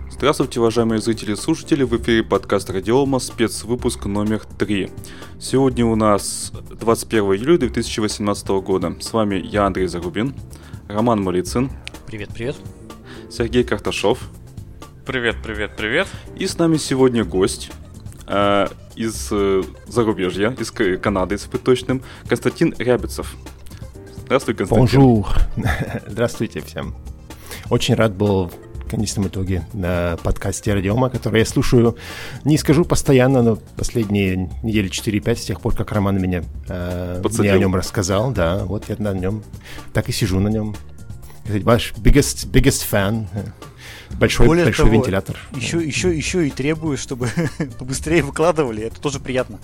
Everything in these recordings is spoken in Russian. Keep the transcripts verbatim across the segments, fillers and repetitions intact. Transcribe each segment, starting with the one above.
Здравствуйте, уважаемые зрители и слушатели, в эфире подкаст Радиома, спецвыпуск номер три. Сегодня у нас двадцать первого июля две тысячи восемнадцатого года. С вами я, Андрей Зарубин, Роман Малицын. Привет, привет. Сергей Карташов. Привет, привет, привет. И с нами сегодня гость э, из э, зарубежья, из Канады, если быть точным, Константин Рябицев. Здравствуй, Константин. Bonjour. Здравствуйте всем. Очень рад был в конечном итоге на подкасте Радиома, который я слушаю, не скажу постоянно, но последние недели четыре-пять, с тех пор, как Роман меня, э, мне о нем рассказал, да, вот я на нем так и сижу на нем. Ваш biggest, biggest fan, большой, Более большой того, вентилятор. Еще, еще, еще и требую, чтобы побыстрее выкладывали, это тоже приятно.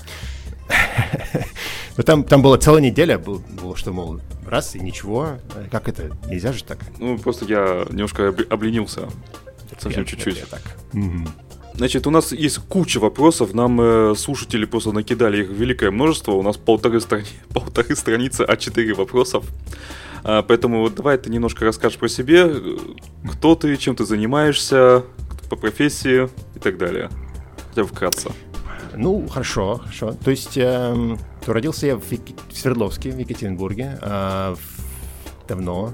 Но там, там была целая неделя, было, было, что, мол, раз и ничего. Как это? Нельзя же так. Ну, просто я немножко обленился. Совсем я, чуть-чуть. Я так. Mm-hmm. Значит, у нас есть куча вопросов. Нам э, слушатели просто накидали их великое множество. У нас полторы, страни... полторы страницы, а четыре вопросов. А, поэтому вот давай ты немножко расскажешь про себя. Кто ты, чем ты занимаешься, по профессии и так далее. Хотя бы вкратце. Ну, хорошо, хорошо. То есть, э, то родился я в, Ек... в Свердловске, в Екатеринбурге, э, в... давно,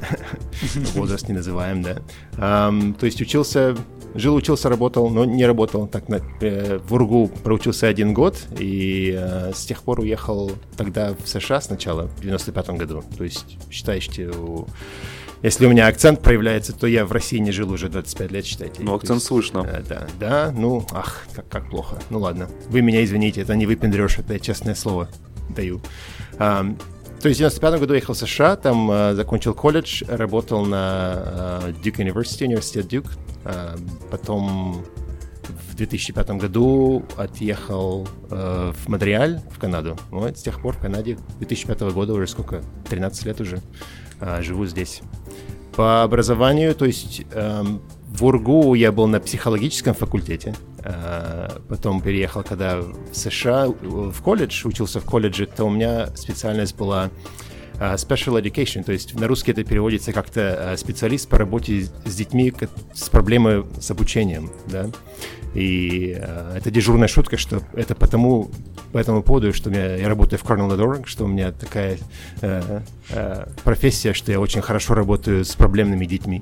возраст не называем, да. Э, то есть учился, жил, учился, работал, но не работал. Так на, э, в УрГУ проучился один год, и э, с тех пор уехал тогда в США сначала, в девяносто пятом году. То есть, считаете, у... Если у меня акцент проявляется, то я в России не жил уже двадцать пять лет, считайте. Ну, акцент есть, слышно. Э, да, да, ну, ах, как, как плохо. Ну, ладно. Вы меня извините, это не выпендрёшь, это я честное слово даю. А, то есть в девяносто пятом году я ехал в США, там а, закончил колледж, работал на а, Duke University, университет Duke. А, потом в две тысячи пятом году отъехал а, в Монреаль, в Канаду. Вот, с тех пор в Канаде две тысячи пятого года уже сколько? тринадцать лет уже. А, живу здесь. По образованию, то есть эм, в УрГУ я был на психологическом факультете, э, потом переехал, когда в США в колледж, учился в колледже, то у меня специальность была э, Special Education, то есть на русский это переводится как-то э, специалист по работе с детьми с проблемой с обучением, да. И э, это дежурная шутка, что это потому, по этому поводу, что я, я работаю в Cornell точка org, что у меня такая э, э, профессия, что я очень хорошо работаю с проблемными детьми.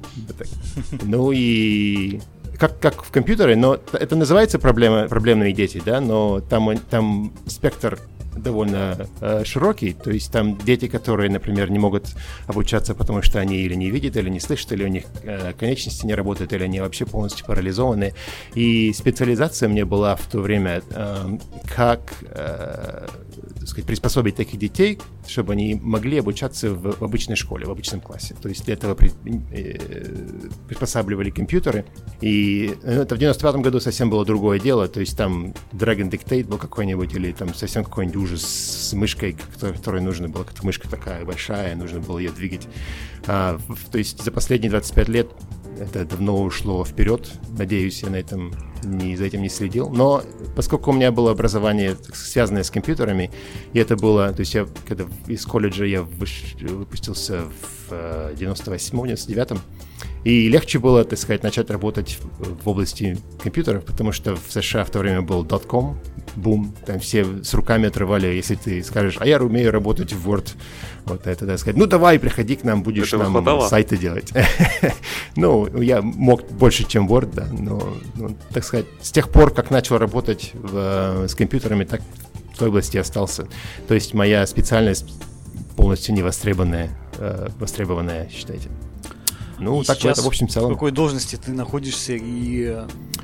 Ну и как, как в компьютере, но это называется проблема, проблемные дети, да, но там, там спектр довольно э, широкий, то есть там дети, которые, например, не могут обучаться, потому что они или не видят, или не слышат, или у них э, конечности не работают, или они вообще полностью парализованы. И специализация мне была в то время, э, как э, так сказать, приспособить таких детей, чтобы они могли обучаться в, в обычной школе, в обычном классе. То есть для этого при, э, приспосабливали компьютеры. И это в девяносто пятом году совсем было другое дело, то есть там Dragon Dictate был какой-нибудь, или там совсем какой-нибудь ужас с мышкой, которой нужно было, как мышка такая большая, нужно было ее двигать. А, в, то есть за последние двадцать пять лет это давно ушло вперед. Надеюсь, я на этом не, за этим не следил. Но поскольку у меня было образование, связанное с компьютерами, и это было, то есть я когда из колледжа я выш, выпустился в девяносто восьмом девяносто девятом, и легче было, так сказать, начать работать в, в области компьютеров, потому что в США в то время был dot-com бум, там все с руками отрывали, если ты скажешь, а я умею работать в Word, вот это, так сказать, ну давай, приходи к нам, будешь этого нам хватало? Сайты делать. Ну, я мог больше, чем Word, да, но, ну, так сказать, с тех пор, как начал работать в, с компьютерами, так в той области остался. То есть моя специальность полностью не востребованная, э, востребованная, считайте. Ну, и так сейчас это, в общем, в целом. В какой должности ты находишься и,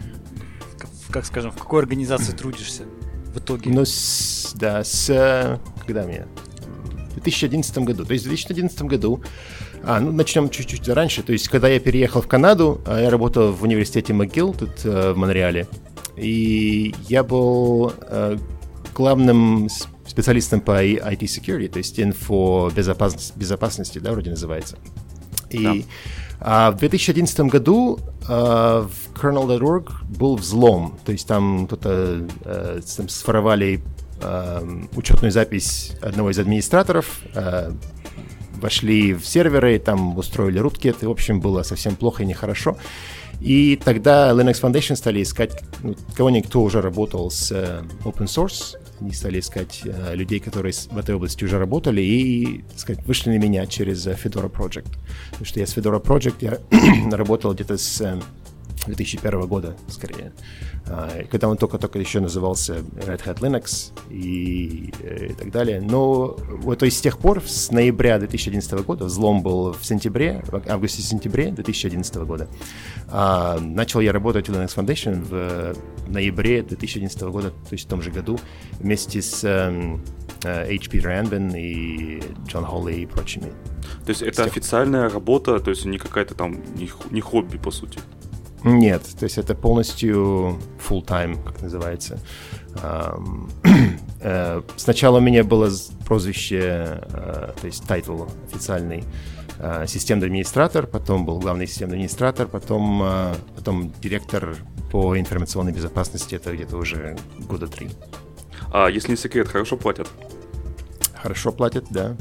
как скажем, в какой организации трудишься в итоге? Ну, с, да, с... Когда мне? В две тысячи одиннадцатом году. То есть в две тысячи одиннадцатом году... А, ну, начнем чуть-чуть раньше. То есть, когда я переехал в Канаду, я работал в университете МcGill, тут в Монреале. И я был э, главным специалистом по ай ти-security, то есть инфобезопасности, безопасности, да, вроде называется. И да. а, в две тысячи одиннадцатом году а, в Cornell точка org был взлом, то есть там кто-то а, там своровали а, учетную запись одного из администраторов, а, вошли в серверы, там устроили rootkit, и, в общем, было совсем плохо и нехорошо. И тогда Linux Foundation стали искать ну, кого-нибудь, кто уже работал с uh, open source. Они стали искать uh, людей, которые в этой области уже работали, и, так сказать, вышли на меня через uh, Fedora Project. Потому что я с Fedora Project я работал где-то с uh, две тысячи первого года, скорее. Uh, когда он только-только еще назывался Red Hat Linux и, и так далее. Но вот, то есть с тех пор, с ноября две тысячи одиннадцатого года, взлом был в сентябре, в августе-сентябре две тысячи одиннадцатого года. Uh, начал я работать в Linux Foundation в ноябре две тысячи одиннадцатого года, то есть в том же году, вместе с um, uh, эйч пи Ranbin и Джон Холли и прочими. То есть это официальная работа, то есть не какая-то там, не, не хобби, по сути? Нет, то есть это полностью full-time, как называется. Um, uh, сначала у меня было прозвище, uh, то есть тайтл официальный, uh, системный администратор, потом был главный системный администратор, потом, uh, потом директор по информационной безопасности, это где-то уже года три. А если не секрет, хорошо платят? Хорошо платят, да.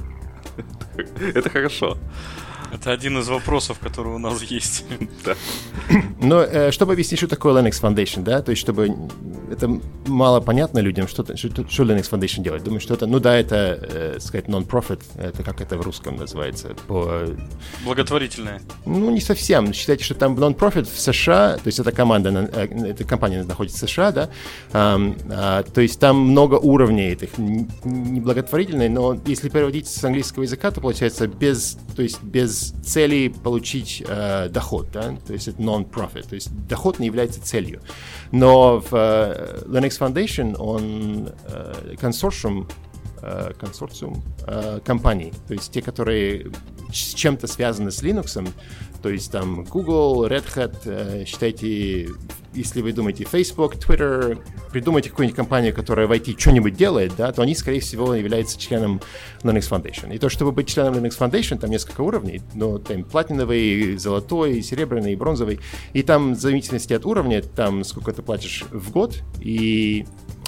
Это хорошо. Это один из вопросов, который у нас есть. Да. Но э, чтобы объяснить, что такое Linux Foundation, да, то есть чтобы это мало понятно людям, что, что, что Linux Foundation делает. Думаю, что это, ну да, это, э, сказать, non-profit, это как это в русском называется? По... Благотворительное. Ну, не совсем. Считайте, что там non-profit в США, то есть эта команда, э, эта компания находится в США, да, э, э, то есть там много уровней этих, не благотворительные, но если переводить с английского языка, то получается без, то есть без цели получить э, доход, да, то есть это non-profit, то есть доход не является целью. Но в э, Linux Foundation он э, консорциум, э, консорциум э, компаний, то есть те, которые с чем-то связаны с Linux, то есть там Google, Red Hat, э, считайте, если вы думаете Facebook, Twitter, придумайте какую-нибудь компанию, которая в ай ти что-нибудь делает, да, то они, скорее всего, являются членом Linux Foundation. И то, чтобы быть членом Linux Foundation, там несколько уровней, но там платиновый, золотой, серебряный, бронзовый, и там в зависимости от уровня, там сколько ты платишь в год, и,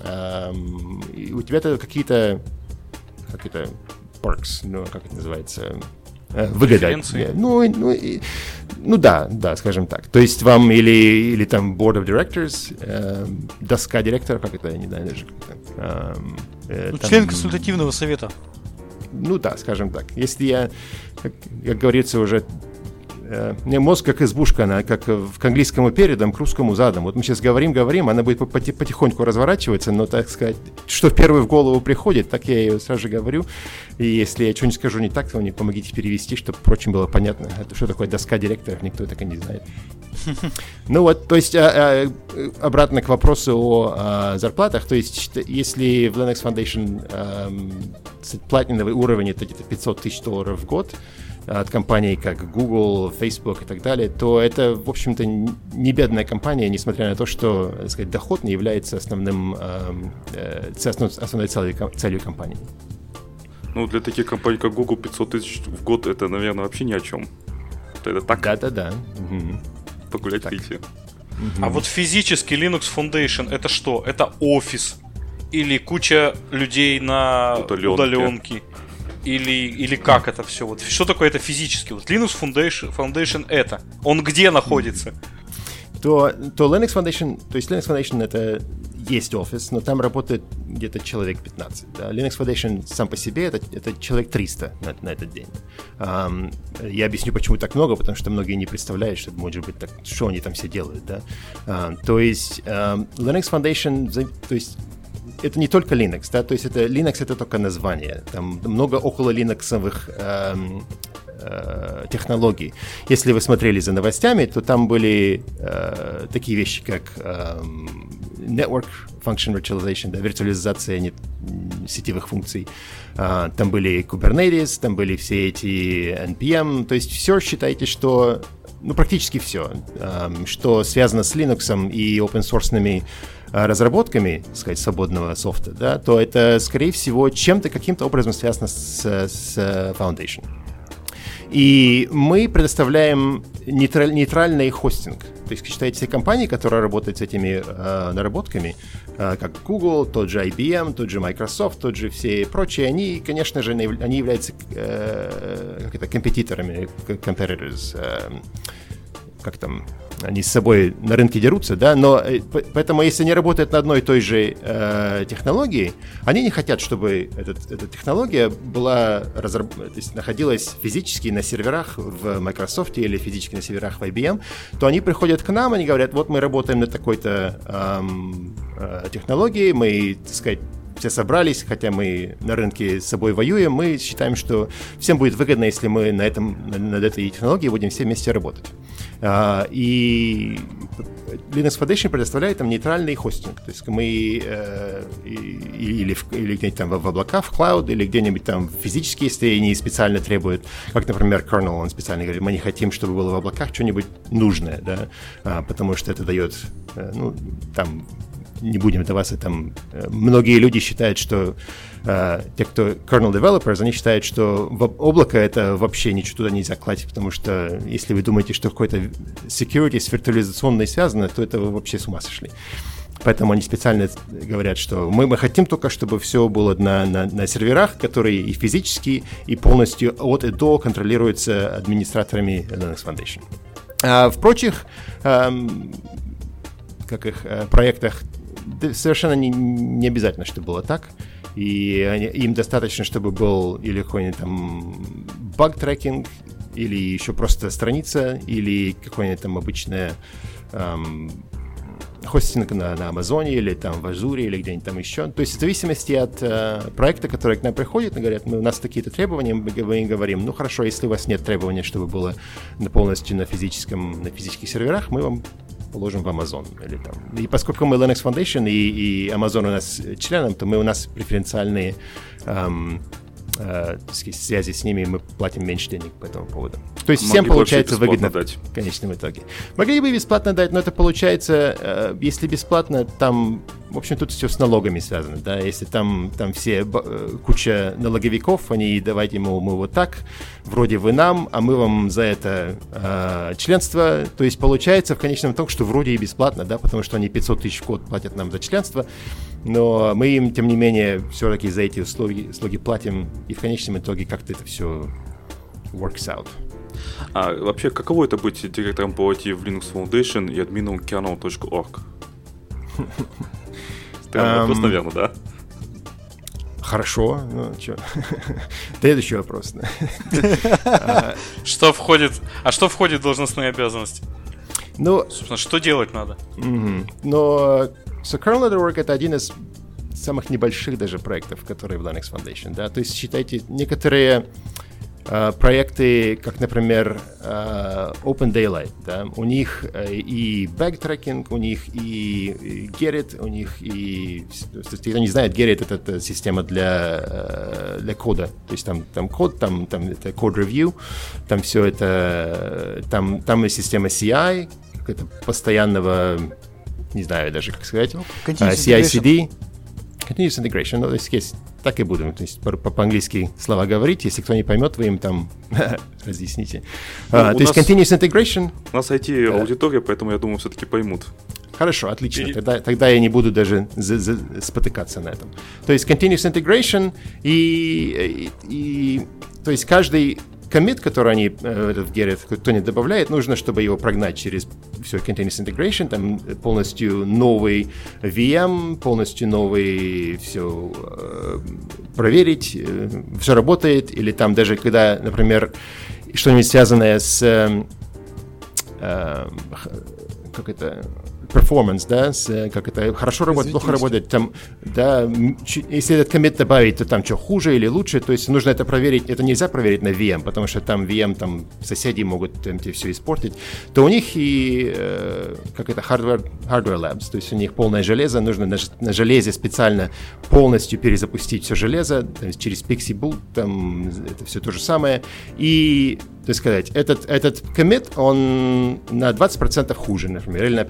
эм, и у тебя какие-то, как это, perks, ну, как это называется, выгода. Ну, ну, и, ну да, да, скажем так. То есть вам или, или там Board of Directors, э, доска директоров, как это, я не знаю даже как это. Э, ну, там, член консультативного совета. Ну да, скажем так. Если я, как, как говорится, уже э, мозг как избушка, она как к английскому передом, к русскому задом. Вот мы сейчас говорим, говорим, она будет потихоньку разворачиваться, но, так сказать, что первое в голову приходит, так я ее сразу же говорю. И если я что-нибудь скажу не так, то мне помогите перевести, чтобы прочим было понятно. Это что такое доска директоров, никто так и не знает. Ну вот, то есть а, а, обратно к вопросу о а, зарплатах. То есть если в Linux Foundation а, платиновый уровень это где-то пятьсот тысяч долларов в год от компаний как Google, Facebook и так далее, то это, в общем-то, не бедная компания, несмотря на то, что, так сказать, доход не является основным, э, основной целью, целью компании. Ну, для таких компаний, как Google, пятьсот тысяч в год, это, наверное, вообще ни о чем. Это так. Да-да-да. Угу. Погулять так. выйти. Угу. А вот физически Linux Foundation это что? Это офис? Или куча людей на удаленке? удаленке? Или, или как это все? Вот что такое это физически? Вот Linux Foundation, Foundation это. Он где находится? То, то Linux Foundation, то есть Linux Foundation это есть офис, но там работает где-то человек пятнадцать. Да? Linux Foundation сам по себе это, это человек триста на, на этот день. Um, я объясню, почему так много, потому что многие не представляют, что может быть так, что они там все делают. Да? Uh, то есть um, Linux Foundation, то есть это не только Linux, да, то есть это Linux это только название. Там много около линуксовых эм, э, технологий. Если вы смотрели за новостями, то там были э, такие вещи, как э, Network Function Virtualization, да, виртуализация не, сетевых функций. Э, там были Kubernetes, там были все эти эн пи эм. То есть все считайте, что ну, практически все, э, что связано с Linux и open-sourceными разработками, так сказать, свободного софта, да, то это, скорее всего, чем-то, каким-то образом связано с, с Foundation. И мы предоставляем нейтраль, нейтральный хостинг. То есть, считайте, все компании, которые работают с этими э, наработками, э, как Google, тот же ай би эм, тот же Microsoft, тот же все прочие, они, конечно же, они являются э, как это, компетиторами, competitors, э, как там, они с собой на рынке дерутся, да, но поэтому если они работают на одной и той же э, технологии, они не хотят, чтобы этот, эта технология была разраб... то есть находилась физически на серверах в Microsoft или физически на серверах в ай би эм, то они приходят к нам, они говорят, вот мы работаем над такой-то эм, э, технологией, мы, так сказать, все собрались, хотя мы на рынке с собой воюем, мы считаем, что всем будет выгодно, если мы на этом, над этой технологией будем все вместе работать. Uh, и Linux Foundation предоставляет там нейтральный хостинг. То есть мы uh, или, или где-нибудь там в облаках, в cloud, или где-нибудь там физически, если они специально требуют, как, например, kernel, он специально говорит, мы не хотим, чтобы было в облаках что-нибудь нужное, да, uh, потому что это дает, uh, ну, там, не будем вдаваться, там, многие люди считают, что э, те, кто kernel developers, они считают, что в облако это вообще ничего туда нельзя класть, потому что если вы думаете, что какой-то security с виртуализационной связано, то это вы вообще с ума сошли. Поэтому они специально говорят, что мы, мы хотим только, чтобы все было на, на, на серверах, которые и физически, и полностью от и до контролируются администраторами Linux Foundation. А в прочих эм, как их, проектах совершенно не, не обязательно, чтобы было так. И они, им достаточно, чтобы был или какой-нибудь там баг-трекинг, или еще просто страница, или какой-нибудь там обычный эм, хостинг на, на Амазоне, или там в Азуре, или где-нибудь там еще. То есть в зависимости от э, проекта, который к нам приходит, говорят, мы, у нас такие-то требования, мы, мы говорим, ну хорошо, если у вас нет требования, чтобы было полностью на физическом, на физических серверах, мы вам положим в Amazon. Или там. И поскольку мы Linux Foundation и, и Amazon у нас членом, то мы у нас преференциальные эм, э, связи с ними, мы платим меньше денег по этому поводу. То есть всем получается выгодно дать. В конечном итоге. Могли бы бесплатно дать, но это получается, э, если бесплатно, там, в общем, тут все с налогами связано, да, если там, там все, э, куча налоговиков, они давайте, мол, мы вот так, вроде вы нам, а мы вам за это э, членство, то есть получается в конечном итоге, что вроде и бесплатно, да, потому что они пятьсот тысяч в год платят нам за членство, но мы им, тем не менее, все-таки за эти услуги, услуги платим, и в конечном итоге как-то это все works out. А вообще, каково это быть директором по ай ти в Linux Foundation и админом kernel точка орг? Странный вопрос, наверное, да? Хорошо, ну что? Следующий вопрос. Что входит? А что входит в должностные обязанности? Ну, собственно, что делать надо? Но so kernel точка орг это один из самых небольших даже проектов, которые в Linux Foundation, да. То есть считайте, некоторые Uh, проекты, как, например, uh, Open Daylight, да, у них uh, и бэктрекинг, у них и, и Gerrit, у них и... Кто не знает, Gerrit — это, это система для, uh, для кода. То есть там, там код, там, там это code review, там все это... Там, там и система си ай, какая-то постоянного... Не знаю даже, как сказать. Uh, си ай си ди. Continuous Integration. Ну, то есть, есть так и будем. То есть, по-английски слова говорить. Если кто не поймет, вы им там разъясните. Ну, uh, то есть, Continuous Integration. У нас ай ти-аудитория, поэтому, я думаю, все-таки поймут. Хорошо, отлично. И... Тогда, тогда я не буду даже за, за, спотыкаться на этом. То есть, Continuous Integration и, и, и... То есть, каждый коммит, который они э, в Gerrit кто-нибудь добавляет, нужно, чтобы его прогнать через все Continuous Integration, там полностью новый ви эм, полностью новый все э, проверить, э, все работает, или там даже когда, например, что-нибудь связанное с э, э, как это performance, да, с, как это хорошо работает, плохо работает, там, да, ч- если этот коммит добавить, то там что, хуже или лучше, то есть нужно это проверить, это нельзя проверить на ви эм, потому что там ви эм, там соседи могут там, тебе все испортить, то у них и, э, как это, hardware, hardware labs, то есть у них полное железо, нужно на, на железе специально полностью перезапустить все железо, там, через Pixie Boot, там, это все то же самое, и, так сказать, этот, этот коммит, он на двадцать процентов хуже, например, или на пять процентов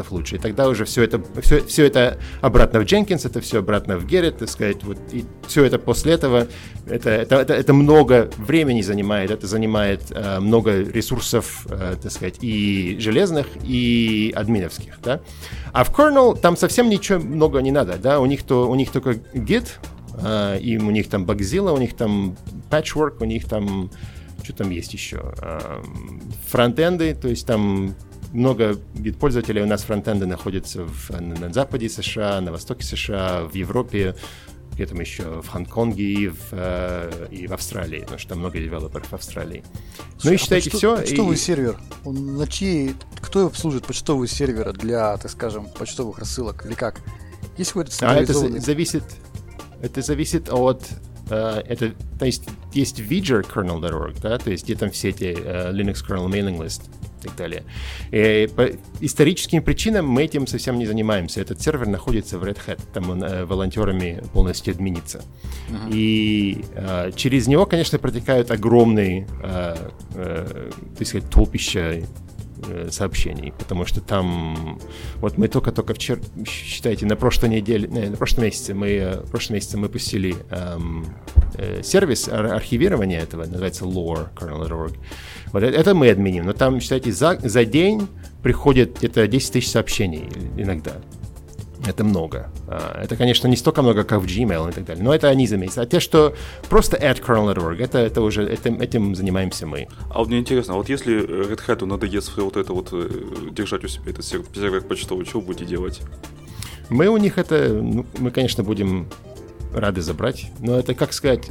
процентов лучше. И тогда уже все это, все, все это обратно в Jenkins, это все обратно в Gerrit, так сказать, вот, и все это после этого, это, это, это, это много времени занимает, это занимает э, много ресурсов, э, так сказать, и железных, и админовских, да. А в kernel там совсем ничего много не надо, да, у них, то, у них только Git, э, и у них там Bugzilla, у них там Patchwork, у них там, что там есть еще, э, фронтенды, то есть там много гид-пользователей у нас фронтенды находятся в, на, на западе США, на востоке США, в Европе, где там еще в Гонконге и в, э, и в Австралии, потому что там много девелоперов в Австралии. Ну и считайте, а все. Почтовый и... сервер, он на чьи, кто обслуживает почтовые серверы для, так скажем, почтовых рассылок или как? Есть какой-то централизованный... А это зависит, это зависит от... Uh, это, то есть, есть виджер kernel точка org, да, то есть, где там все эти uh, Linux kernel mailing list и так далее. И по историческим причинам мы этим совсем не занимаемся. Этот сервер находится в Red Hat, там он uh, волонтерами полностью админится. Uh-huh. И uh, через него, конечно, протекают огромные, uh, uh, так сказать, толпища сообщений, потому что там вот мы только-только вчера, считайте, на прошлой неделе, не, на прошлом месяце мы, в прошлом месяце мы пустили эм, э, сервис ар- архивирования этого, называется lore kernel точка org. Вот это, это мы админим, но там, считайте, за, за день приходит где-то десять тысяч сообщений иногда. Это много. Это, конечно, не столько много, как в Gmail и так далее, но это они за месяц. А те, что просто at kernel точка org, это, это уже, этим, этим занимаемся мы. А вот мне интересно, вот если Red Hat надоест вот это вот держать у себя этот сервер почтовый, что вы будете делать? Мы у них это, ну, мы, конечно, будем рады забрать, но это, как сказать,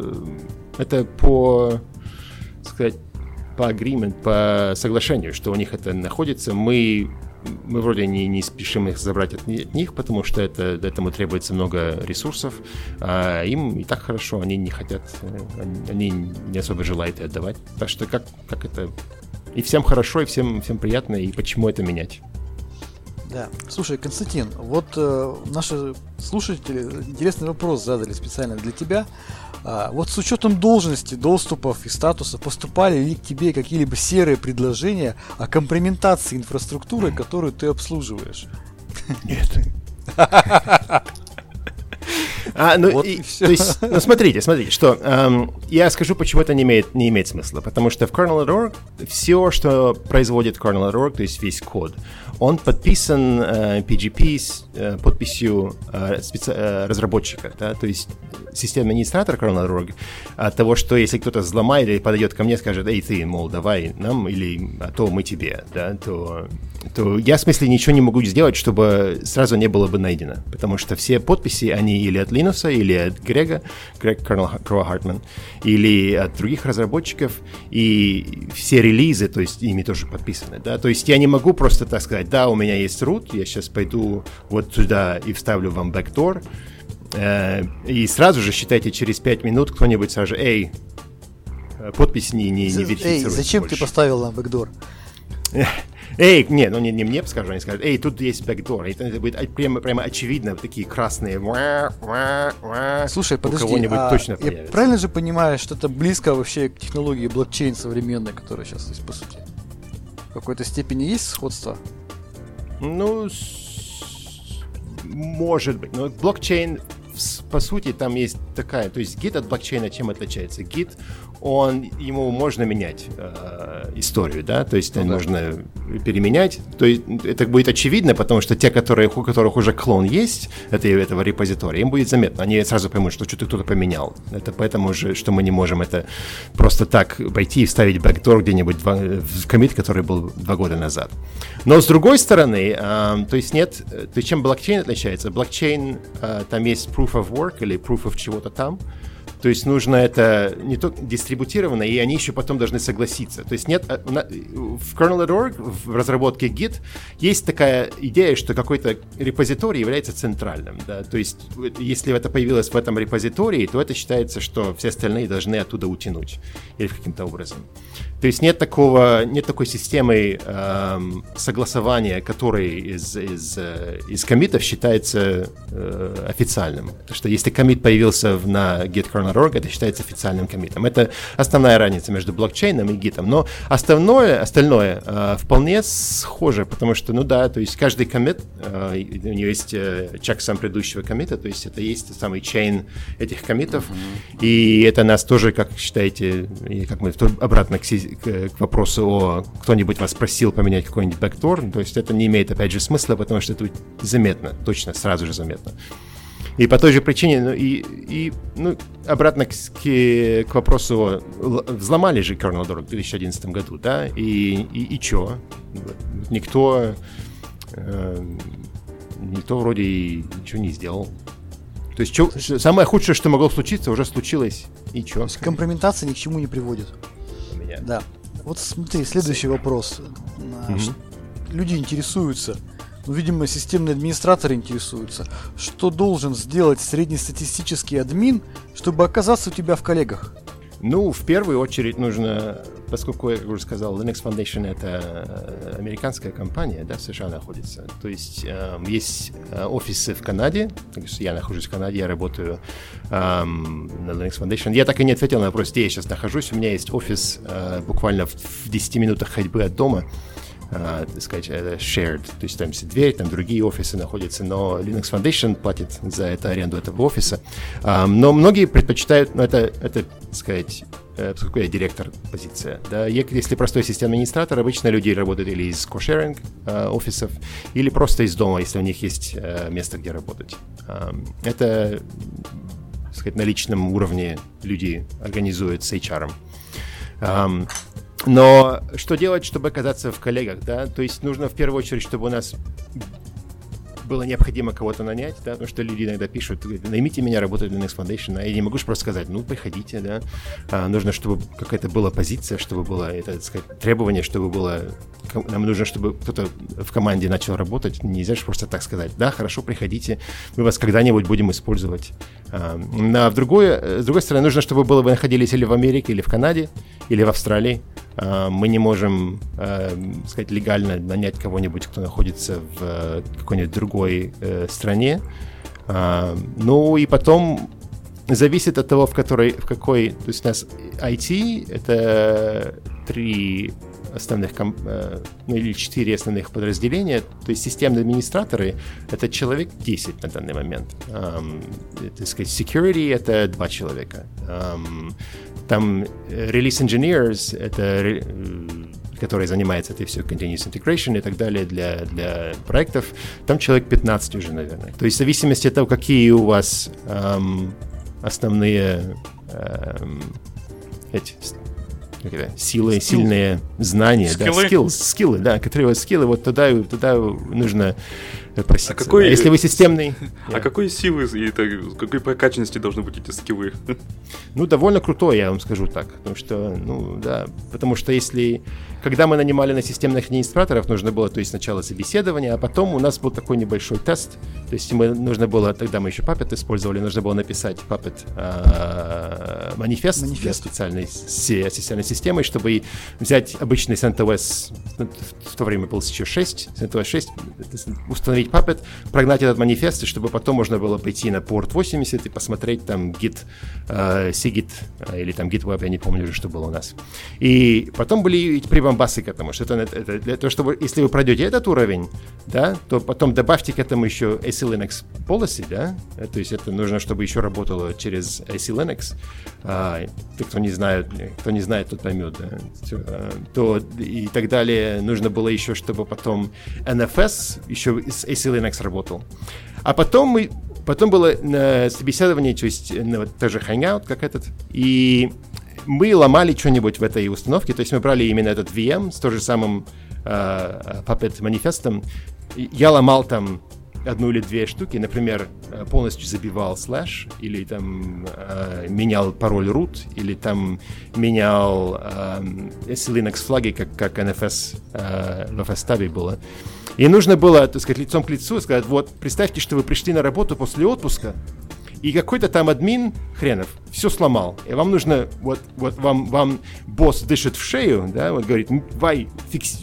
это по, сказать, по agreement, по соглашению, что у них это находится, мы... Мы вроде не, не спешим их забрать от, от них, потому что это, этому требуется много ресурсов, а им и так хорошо, они не хотят, они, они не особо желают это отдавать. Так что как, как это... И всем хорошо, и всем, всем приятно, и почему это менять? Да. Слушай, Константин, вот э, наши слушатели интересный вопрос задали специально для тебя. А, вот с учетом должности, доступов и статуса, поступали ли к тебе какие-либо серые предложения о компрометации инфраструктуры, которую ты обслуживаешь? Нет. А, ну, вот и, и то есть, ну, смотрите, смотрите, что эм, я скажу, почему это не имеет, не имеет смысла. Потому что в kernel точка org все, что производит kernel точка org, то есть весь код, он подписан э, пи джи пи с э, подписью э, специ... э, разработчика, да, то есть системный администратор kernel точка org от того, что если кто-то взломает или подойдет ко мне, скажет, эй, ты, мол, давай нам, или а то мы тебе, да, то, то я, в смысле, ничего не могу сделать, чтобы сразу не было бы найдено, потому что все подписи, они или от Линуса, или от Грега, Грег Кроу Хартман, или от других разработчиков, и все релизы, то есть ими тоже подписаны, да, то есть я не могу просто так сказать, да, у меня есть root, я сейчас пойду вот туда и вставлю вам бэкдор, э, и сразу же, считайте, через пять минут кто-нибудь скажет, эй, подпись не, не, не верифицируется. Эй, зачем больше. Ты поставил нам бэкдор? Эй, не, ну не, не мне скажу, они скажут, эй, тут есть бэкдор. Это будет прямо, прямо очевидно, такие красные. Слушай, подожди, у кого-нибудь а точно я появится. Правильно же понимаю, что это близко вообще к технологии блокчейн современной, которая сейчас есть, по сути? В какой-то степени есть сходство? Ну, с... может быть. Но блокчейн, по сути, там есть такая... То есть гид от блокчейна чем отличается? Гид, он, ему можно менять э, историю, да? То есть ну, да. нужно переменять. То есть это будет очевидно, потому что те, которые, у которых уже клон есть это, этого репозитория, им будет заметно. Они сразу поймут, что что-то кто-то поменял. Это поэтому же, что мы не можем это просто так пойти и вставить бэкдор где-нибудь в, в коммит, который был два года назад. Но с другой стороны, э, то есть нет... То есть чем блокчейн отличается? Блокчейн, э, там есть proof of work или proof of чего-то там. То есть нужно это не только дистрибутировано, и они еще потом должны согласиться. То есть нет, в kernel точка org, в разработке Git, есть такая идея, что какой-то репозиторий является центральным. Да? То есть если это появилось в этом репозитории, то это считается, что все остальные должны оттуда утянуть или каким-то образом. То есть нет такого, нет такой системы эм, согласования, которой из, из, из коммитов считается э, официальным. Потому что если коммит появился в, на git kernel точка точка орг, это считается официальным коммитом. Это основная разница между блокчейном и гитом. Но основное, остальное э, вполне схоже, потому что, ну да, то есть каждый коммит, э, у него есть э, чексам предыдущего коммита, то есть это есть самый чейн этих коммитов, mm-hmm. и это нас тоже, как считаете, и как мы обратно к, к, к вопросу о кто-нибудь вас просил поменять какой-нибудь бэктор, то есть это не имеет, опять же, смысла, потому что это заметно, точно, сразу же заметно. И по той же причине, ну, и, и ну, обратно к, к, к вопросу, взломали же Kernel.org в две тысячи одиннадцатом году, да, и, и, и чё? Никто, э, никто вроде и ничего не сделал. То есть чё, самое худшее, что могло случиться, уже случилось, и чё? Компрометация ни к чему не приводит. У меня. Да. Вот смотри, следующий вопрос. Mm-hmm. Люди интересуются, ну, видимо, системные администраторы интересуются, что должен сделать среднестатистический админ, чтобы оказаться у тебя в коллегах? Ну, в первую очередь нужно, поскольку, я уже сказал, Linux Foundation — это американская компания, да, в США находится. То есть э, есть офисы в Канаде, так что я нахожусь в Канаде, я работаю э, на Linux Foundation. Я так и не ответил на вопрос, где я сейчас нахожусь. У меня есть офис э, буквально в, в десяти минутах ходьбы от дома. Uh, так сказать, это shared, то есть там есть дверь, там другие офисы находятся, но Linux Foundation платит за это аренду этого офиса. Um, но многие предпочитают, ну это, это, так сказать, поскольку я директор позиция, да, если простой системный администратор, обычно люди работают или из кошеринг uh, офисов, или просто из дома, если у них есть uh, место, где работать. Um, это, так сказать, на личном уровне люди организуют с эйч ар. Um, Но что делать, чтобы оказаться в коллегах, да? То есть нужно в первую очередь, чтобы у нас было необходимо кого-то нанять, да, потому что люди иногда пишут, наймите меня работать в Linux Foundation, а я не могу же просто сказать, ну, приходите, да. А, нужно, чтобы какая-то была позиция, чтобы было, это, так сказать, требование, чтобы было, нам нужно, чтобы кто-то в команде начал работать, нельзя же просто так сказать, да, хорошо, приходите, мы вас когда-нибудь будем использовать. А, а в другое, с другой стороны, нужно, чтобы было, вы находились или в Америке, или в Канаде, или в Австралии. Uh, мы не можем, uh, сказать, легально нанять кого-нибудь, кто находится в uh, какой-нибудь другой uh, стране. Uh, ну и потом зависит от того, в которой, в какой, то есть у нас ай ти — это три основных, uh, ну или четыре основных подразделения, то есть системные администраторы — это человек десять на данный момент. Um, так сказать, security — это два человека. Um, Там release engineers, это, который занимается этой все continuous integration и так далее для, для проектов, там человек пятнадцать уже, наверное. То есть в зависимости от того, какие у вас эм, основные эм, эти, силы, сильные знания, скиллы. Да, skills, скиллы, да, которые у вас скиллы, вот туда, туда нужно проситься. А, какой, а если вы системный... А yeah. какой силы и это, какой прокачанности должны быть эти скиллы? Ну, довольно крутой, я вам скажу так. Потому что, ну, да, потому что если... Когда мы нанимали на системных администраторов, нужно было, то есть сначала собеседование, а потом у нас был такой небольшой тест. То есть мы, нужно было, тогда мы еще Puppet использовали, нужно было написать Puppet э, манифест, манифест для специальной системной системы, чтобы взять обычный CentOS, в то время был еще шесть, CentOS шесть, установить Puppet, прогнать этот манифест, и чтобы потом можно было пойти на порт восемьдесят и посмотреть там git, э, cgit, э, или там gitweb, я не помню уже, что было у нас. И потом были прибавки басы к этому, что это, это для того, чтобы, если вы пройдете этот уровень, да, то потом добавьте к этому еще эй си Linux Policy, да, то есть это нужно, чтобы еще работало через эй си Linux. А, те, кто не знает, кто не знает, тот поймет, да, то и так далее. Нужно было еще, чтобы потом эн эф эс еще с эй си Linux работал. А потом мы потом было на собеседование, то есть на, тоже Hangout, как этот, и мы ломали что-нибудь в этой установке, то есть мы брали именно этот ви эм с тем же самым uh, Puppet манифестом. Я ломал там одну или две штуки, например, полностью забивал слэш, или там uh, менял пароль root, или там менял uh, эй си Linux флаги, как, как эн эф эс uh, в эф эс-табе было. И нужно было, так сказать, лицом к лицу сказать, вот, представьте, что вы пришли на работу после отпуска, и какой-то там админ хренов все сломал. И вам нужно, вот, вот вам, вам босс дышит в шею, да, вот говорит, давай, фикс,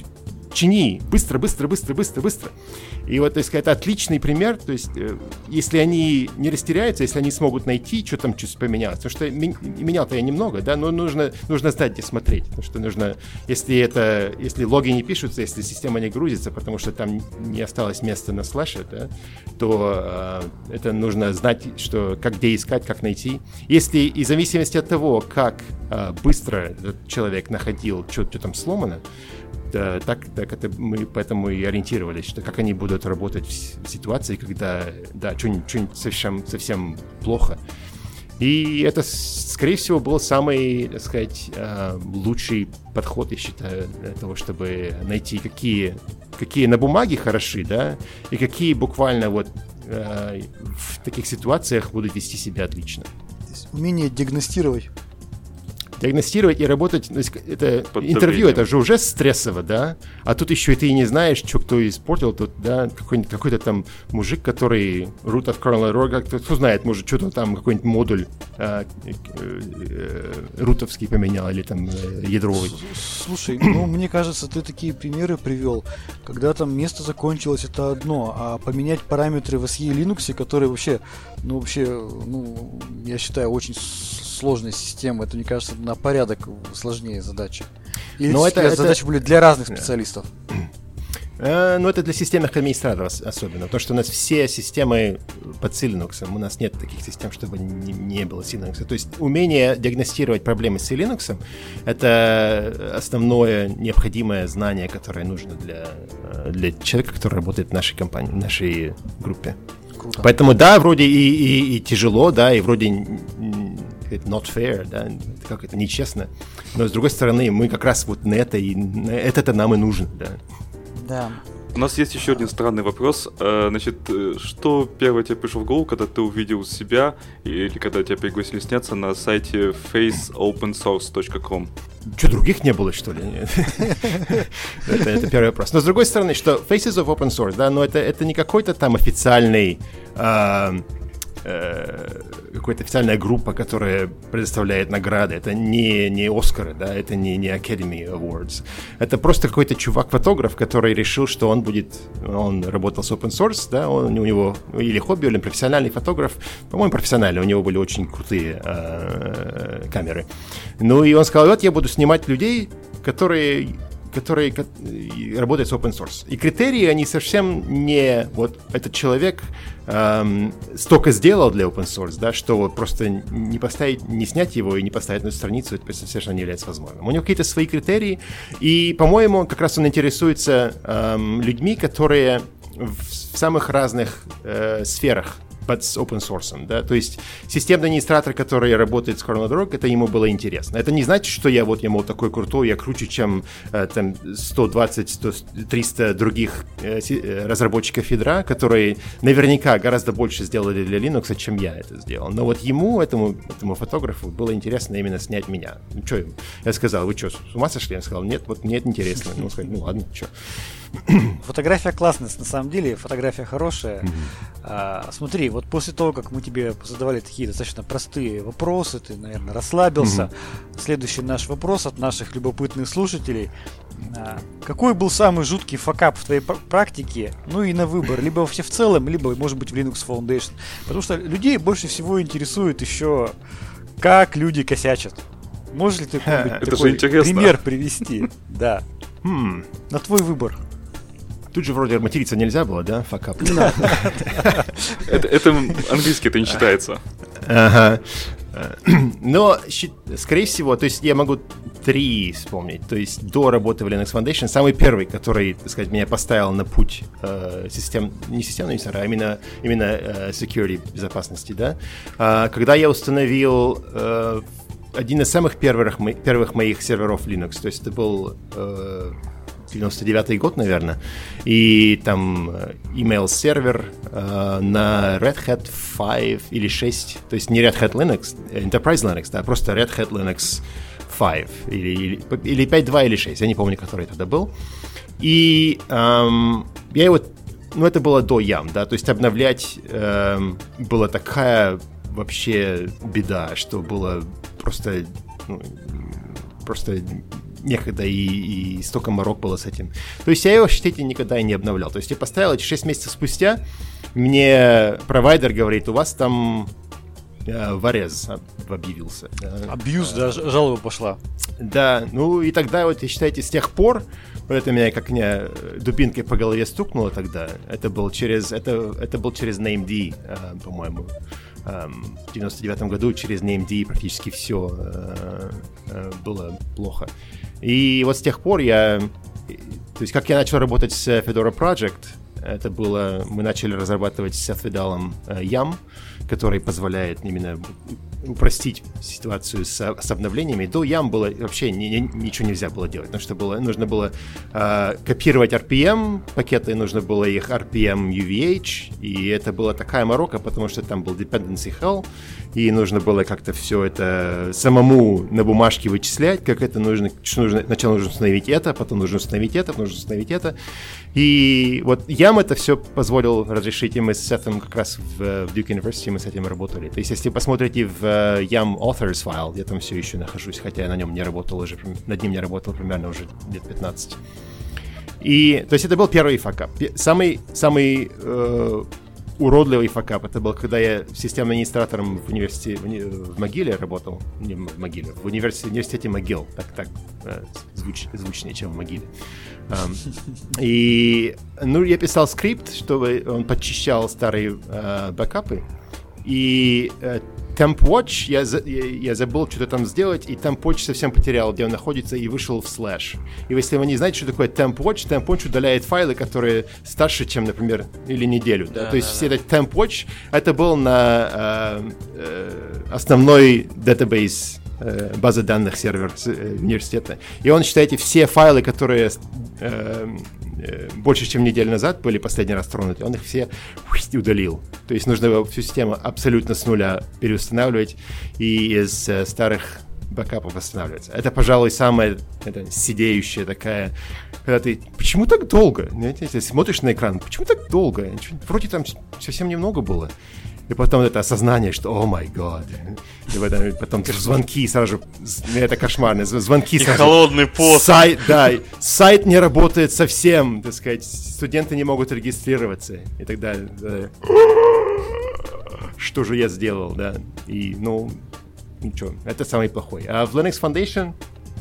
чини, быстро, быстро, быстро, быстро, быстро. И вот, то есть, это отличный пример, то есть, если они не растеряются, если они смогут найти, что там чуть поменялось, потому что менял-то я немного, да, но нужно, нужно знать, где смотреть, потому что нужно, если это, если логи не пишутся, если система не грузится, потому что там не осталось места на слэше, да, то э, это нужно знать, что, как где искать, как найти. Если, и в зависимости от того, как э, быстро этот человек находил, что, что там сломано, да, так, так это мы поэтому и ориентировались, что как они будут работать в, в ситуации, когда да, что-нибудь, что-нибудь совсем, совсем плохо. И это, скорее всего, был самый, так сказать, лучший подход, я считаю, для того, чтобы найти, какие, какие на бумаге хороши, да, и какие буквально вот в таких ситуациях будут вести себя отлично. То есть умение диагностировать. Диагностировать и работать, это интервью, это же уже стрессово, да, а тут еще и ты не знаешь, что кто испортил, тут, да, какой-нибудь, какой-то там мужик, который root of kernel error, кто знает, может, что-то там, какой-нибудь модуль а, э, э, рутовский поменял или там э, ядровый. Слушай, ну, мне кажется, ты такие примеры привел, когда там место закончилось, это одно, а поменять параметры в эс и Linux, которые вообще, ну, вообще, ну, я считаю, очень сложная система, это, мне кажется, на порядок сложнее задачи. Или Но это, задачи это... были для разных специалистов? Uh, ну, это для системных администраторов особенно, потому что у нас все системы под C Linux, у нас нет таких систем, чтобы не, не было C Linux. То есть умение диагностировать проблемы с C Linux — это основное необходимое знание, которое нужно для, для человека, который работает в нашей компании, в нашей группе. Круто. Поэтому, да, вроде и, и, и тяжело, да, и вроде not fair, да, как это нечестно, но с другой стороны, мы как раз вот на это и на это-то нам и нужно, да. Да. У нас есть еще один странный вопрос. Значит, что первое тебе пришло в голову, когда ты увидел себя или когда тебя пригласили сняться на сайте face open source точка com? Что, других не было, что ли? это, это первый вопрос. Но с другой стороны, что Faces of Open Source, да, но это, это не какой-то там официальный... Э, какая-то официальная группа, которая предоставляет награды. Это не, не Оскары, да, это не, не Academy Awards. Это просто какой-то чувак-фотограф, который решил, что он будет... Он работал с open source, да, он, у него или хобби, или профессиональный фотограф. По-моему, профессиональный. У него были очень крутые э, камеры. Ну, и он сказал, вот я буду снимать людей, которые... которые работают с open source. И критерии, они совсем не... Вот этот человек эм, столько сделал для open source, да, что вот просто не поставить, не снять его и не поставить на эту страницу, это совершенно не является возможным. У него какие-то свои критерии, и, по-моему, как раз он интересуется эм, людьми, которые в, в самых разных э, сферах под open source, да, то есть системный администратор, который работает с kernel.org, это ему было интересно. Это не значит, что я вот, я, мол, такой крутой, я круче, чем э, там сто двадцать сто триста других э, разработчиков ядра, которые наверняка гораздо больше сделали для Linux, чем я это сделал. Но вот ему, этому, этому фотографу, было интересно именно снять меня. Ну, что, я сказал, вы что, с ума сошли? Он сказал, нет, вот мне это интересно. Ну, сказал, ну ладно, что. Фотография классная, на самом деле, фотография хорошая. Mm-hmm. А, смотри, вот после того, как мы тебе задавали такие достаточно простые вопросы, ты, наверное, расслабился. Mm-hmm. Следующий наш вопрос от наших любопытных слушателей. А, какой был самый жуткий факап в твоей практике? Ну и на выбор, либо вообще в целом, либо, может быть, в Linux Foundation. Потому что людей больше всего интересует еще, как люди косячат. Можешь ли ты какой-нибудь такой пример привести? Да. Hmm. На твой выбор. Тут же вроде материться нельзя было, да? Факап. Это английский, это не считается. Ага. Но, скорее всего, то есть я могу три вспомнить. То есть до работы в Linux Foundation самый первый, который, так сказать, меня поставил на путь э, систем, не системного администратора, а именно, именно э, security, безопасности, да. А, когда я установил э, один из самых первых, первых моих серверов Linux, то есть это был... Э, девяносто девятый год, наверное, и там email сервер э, на Red Hat пять или шесть, то есть не Red Hat Linux, Enterprise Linux, да, просто Red Hat Linux пять или, или, или пять точка два или шесть, я не помню, который тогда был. И эм, я его, ну это было до ям, да, то есть обновлять эм, была такая вообще беда, что было просто, ну, просто некогда, и, и столько морок было с этим. То есть я его, считайте, никогда и не обновлял. То есть я поставил эти шесть месяцев спустя, мне провайдер говорит, у вас там э, варез объявился. Абьюз, да, жалоба пошла. Да, ну и тогда вот, считайте, с тех пор, вот это меня как мне дубинкой по голове стукнуло тогда, это был через, это, это был через NameD, э, по-моему. В девяносто девятом году через NameD практически все э, э, было плохо. И вот с тех пор я... То есть как я начал работать с Fedora Project, это было... Мы начали разрабатывать с Seth Vidal э, YAM, который позволяет именно упростить ситуацию с, с обновлениями. До YAM было вообще ни, ни, ничего нельзя было делать, потому что было, нужно было э, копировать ар пи эм пакеты, нужно было их ар пи эм ю ви эйч, и это была такая морока, потому что там был dependency hell, и нужно было как-то все это самому на бумажке вычислять, как это нужно, что нужно, сначала нужно установить это, потом нужно установить это, нужно установить это. И вот YAM это все позволил разрешить, и мы с Сетом как раз в, в Duke University мы с этим работали. То есть если посмотрите в YAM Authors файл, я там все еще нахожусь, хотя я на нем не работал уже, над ним не работал примерно уже лет пятнадцать. И, то есть это был первый факап. Самый, самый э, уродливый факап, это был, когда я системным администратором в университете, в, в Могиле работал, не в Могиле, в университете, университете Могил, так, так э, звуч, звучнее, чем в Могиле. Um, и, ну, я писал скрипт, чтобы он подчищал старые э, бэкапы, и э, TempWatch, я, я, я забыл что-то там сделать, и TempWatch совсем потерял, где он находится, и вышел в слэш. И если вы не знаете, что такое TempWatch, TempWatch удаляет файлы, которые старше, чем, например, или неделю. Да? Да, То есть да, все да. этот TempWatch, это был на э, э, основной database э, базы данных сервер э, университета. И он, считайте, все файлы, которые э, э, больше, чем неделю назад были последний раз тронуты, он их все удалил. То есть нужно всю систему абсолютно с нуля переустанавливать и из э, старых бэкапов восстанавливаться. Это, пожалуй, самая это, сидеющая такая... Когда ты... Почему так долго? Знаете, если смотришь на экран, почему так долго? Вроде там совсем немного было. И потом это осознание, что «О май гад». И потом, потом звонки сразу же... Это кошмарно. Звонки и сразу... И холодный пот. Сайт, да. Сайт не работает совсем, так сказать. Студенты не могут регистрироваться. И так далее. Что же я сделал, да? И, ну... Ничего, это самый плохой. А в Linux Foundation,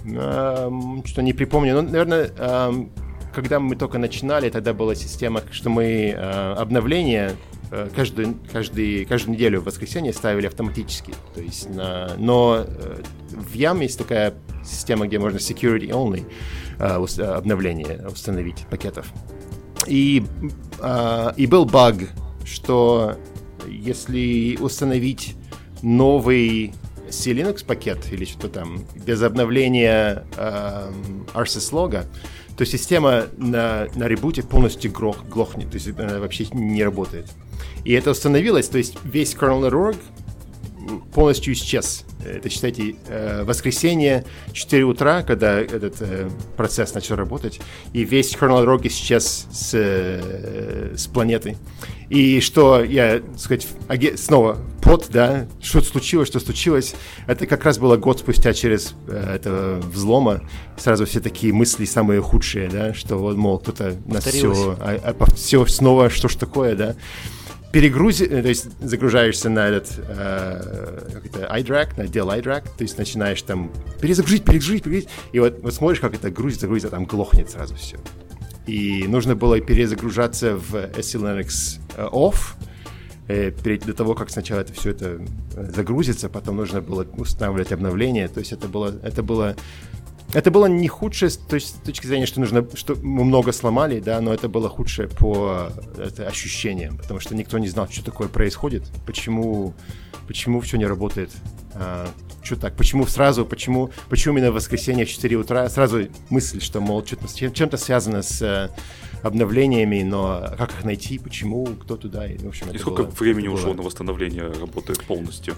э, что не припомню, ну, наверное, э, когда мы только начинали, тогда была система, что мы э, обновления э, каждую, каждый, каждую неделю в воскресенье ставили автоматически. То есть на, но э, в YAM есть такая система, где можно security only э, обновление установить пакетов. И, э, и был баг, что если установить новый C-Linux пакет или что-то там без обновления э, ар эс эс-лога, то система на, на ребуте полностью глох, глохнет, то есть она вообще не работает. И это установилось, то есть весь kernel точка орг полностью исчез. Это, считайте, э, воскресенье, четыре утра, когда этот э, процесс начал работать, и весь kernel точка орг исчез с, э, с планеты. И что я, так сказать, снова под, да, что случилось, что случилось, это как раз было год спустя через э, это взлома, сразу все такие мысли самые худшие, да, что вот, мол, кто-то нас все, а, а, все снова, что ж такое, да. Перегрузи, то есть загружаешься на этот э, как это, iDRAC, на отдел iDRAC, то есть начинаешь там перезагрузить, перезагрузить, перезагрузить, и вот, вот смотришь, как это грузится, грузится, а там глохнет сразу все. И нужно было перезагружаться в SELinux off, э, до того, как сначала это все это загрузится, потом нужно было устанавливать обновление, то есть это было, это было Это было не худшее, то есть с точки зрения, что нужно, что мы много сломали, да, но это было худшее по это, ощущениям, потому что никто не знал, что такое происходит, почему, почему все не работает, а, что так, почему сразу, почему, почему именно в воскресенье в четыре утра, сразу мысль, что, мол, что-то, чем-то связано с обновлениями, но как их найти, почему, кто туда, и, в общем, и это сколько было, времени было... ушло на восстановление работы полностью?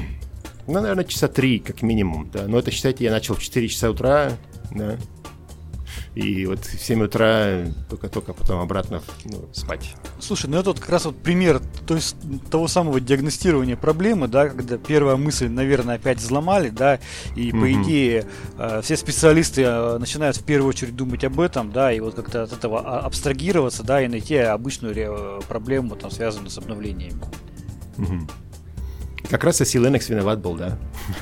Ну, наверное, часа три, как минимум, да. Но это, считайте, я начал в четыре часа утра, да. И вот в семь утра только-только потом обратно ну, спать. Слушай, ну это вот как раз вот пример то есть, того самого диагностирования проблемы, да, когда первая мысль, наверное, опять взломали, да, и по mm-hmm. идее все специалисты начинают в первую очередь думать об этом, да, и вот как-то от этого абстрагироваться, да, и найти обычную проблему, там, связанную с обновлениями. Mm-hmm. Как раз Оси Linux виноват был, да?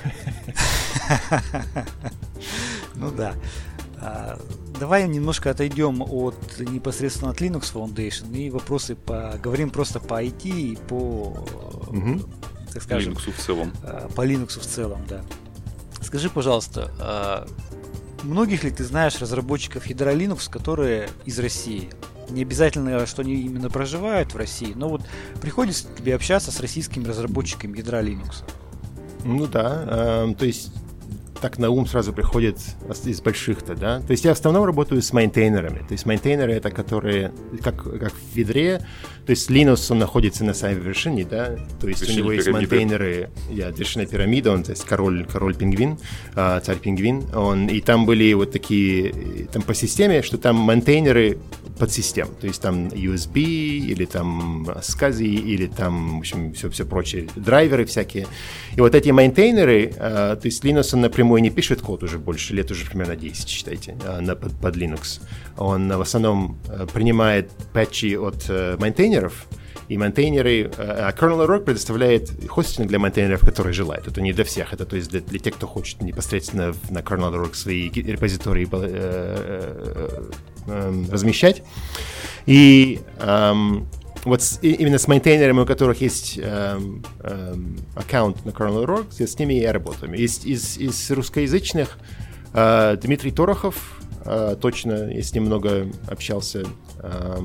Ну да. Давай немножко отойдем от непосредственно от Linux Foundation и вопросы поговорим просто по ай ти и по, угу. так скажем, Linux в целом. По Linux в целом, да. Скажи, пожалуйста, многих ли ты знаешь разработчиков ядра Linux, которые из России? Не обязательно, что они именно проживают в России, но вот приходится тебе общаться с российскими разработчиками ядра Linux. Ну да, э, то есть так на ум сразу приходит из больших-то, да. То есть я в основном работаю с мейнтейнерами. То есть мейнтейнеры это которые, как, как в ядре, то есть Linux, он находится на самой вершине, да. То есть вершине у него есть пирамиды. Мейнтейнеры, я, вершина пирамида, он, то есть король, король-пингвин, э, царь-пингвин, он, и там были вот такие, там по системе, что там мейнтейнеры подсистем, то есть там ю эс би или там SCSI или там, в общем, все, все прочее, драйверы всякие. И вот эти мейнтейнеры, э, то есть Linux, он напрямую не пишет код уже больше, лет уже примерно десять, считайте, э, на, под, под Linux. Он э, в основном э, принимает патчи от э, мейнтейнеров, и мейнтейнеры, а Kernel.org предоставляет хостинг для мейнтейнеров, которые желают. Это не для всех, это то есть для, для тех, кто хочет непосредственно на Kernel.org свои репозитории э, э, э, размещать. И э, вот с, и, именно с мейнтейнерами, у которых есть э, э, аккаунт на Kernel.org, с ними я работаю. Из, из, из русскоязычных э, Дмитрий Торохов, э, точно, я с ним много общался. Э,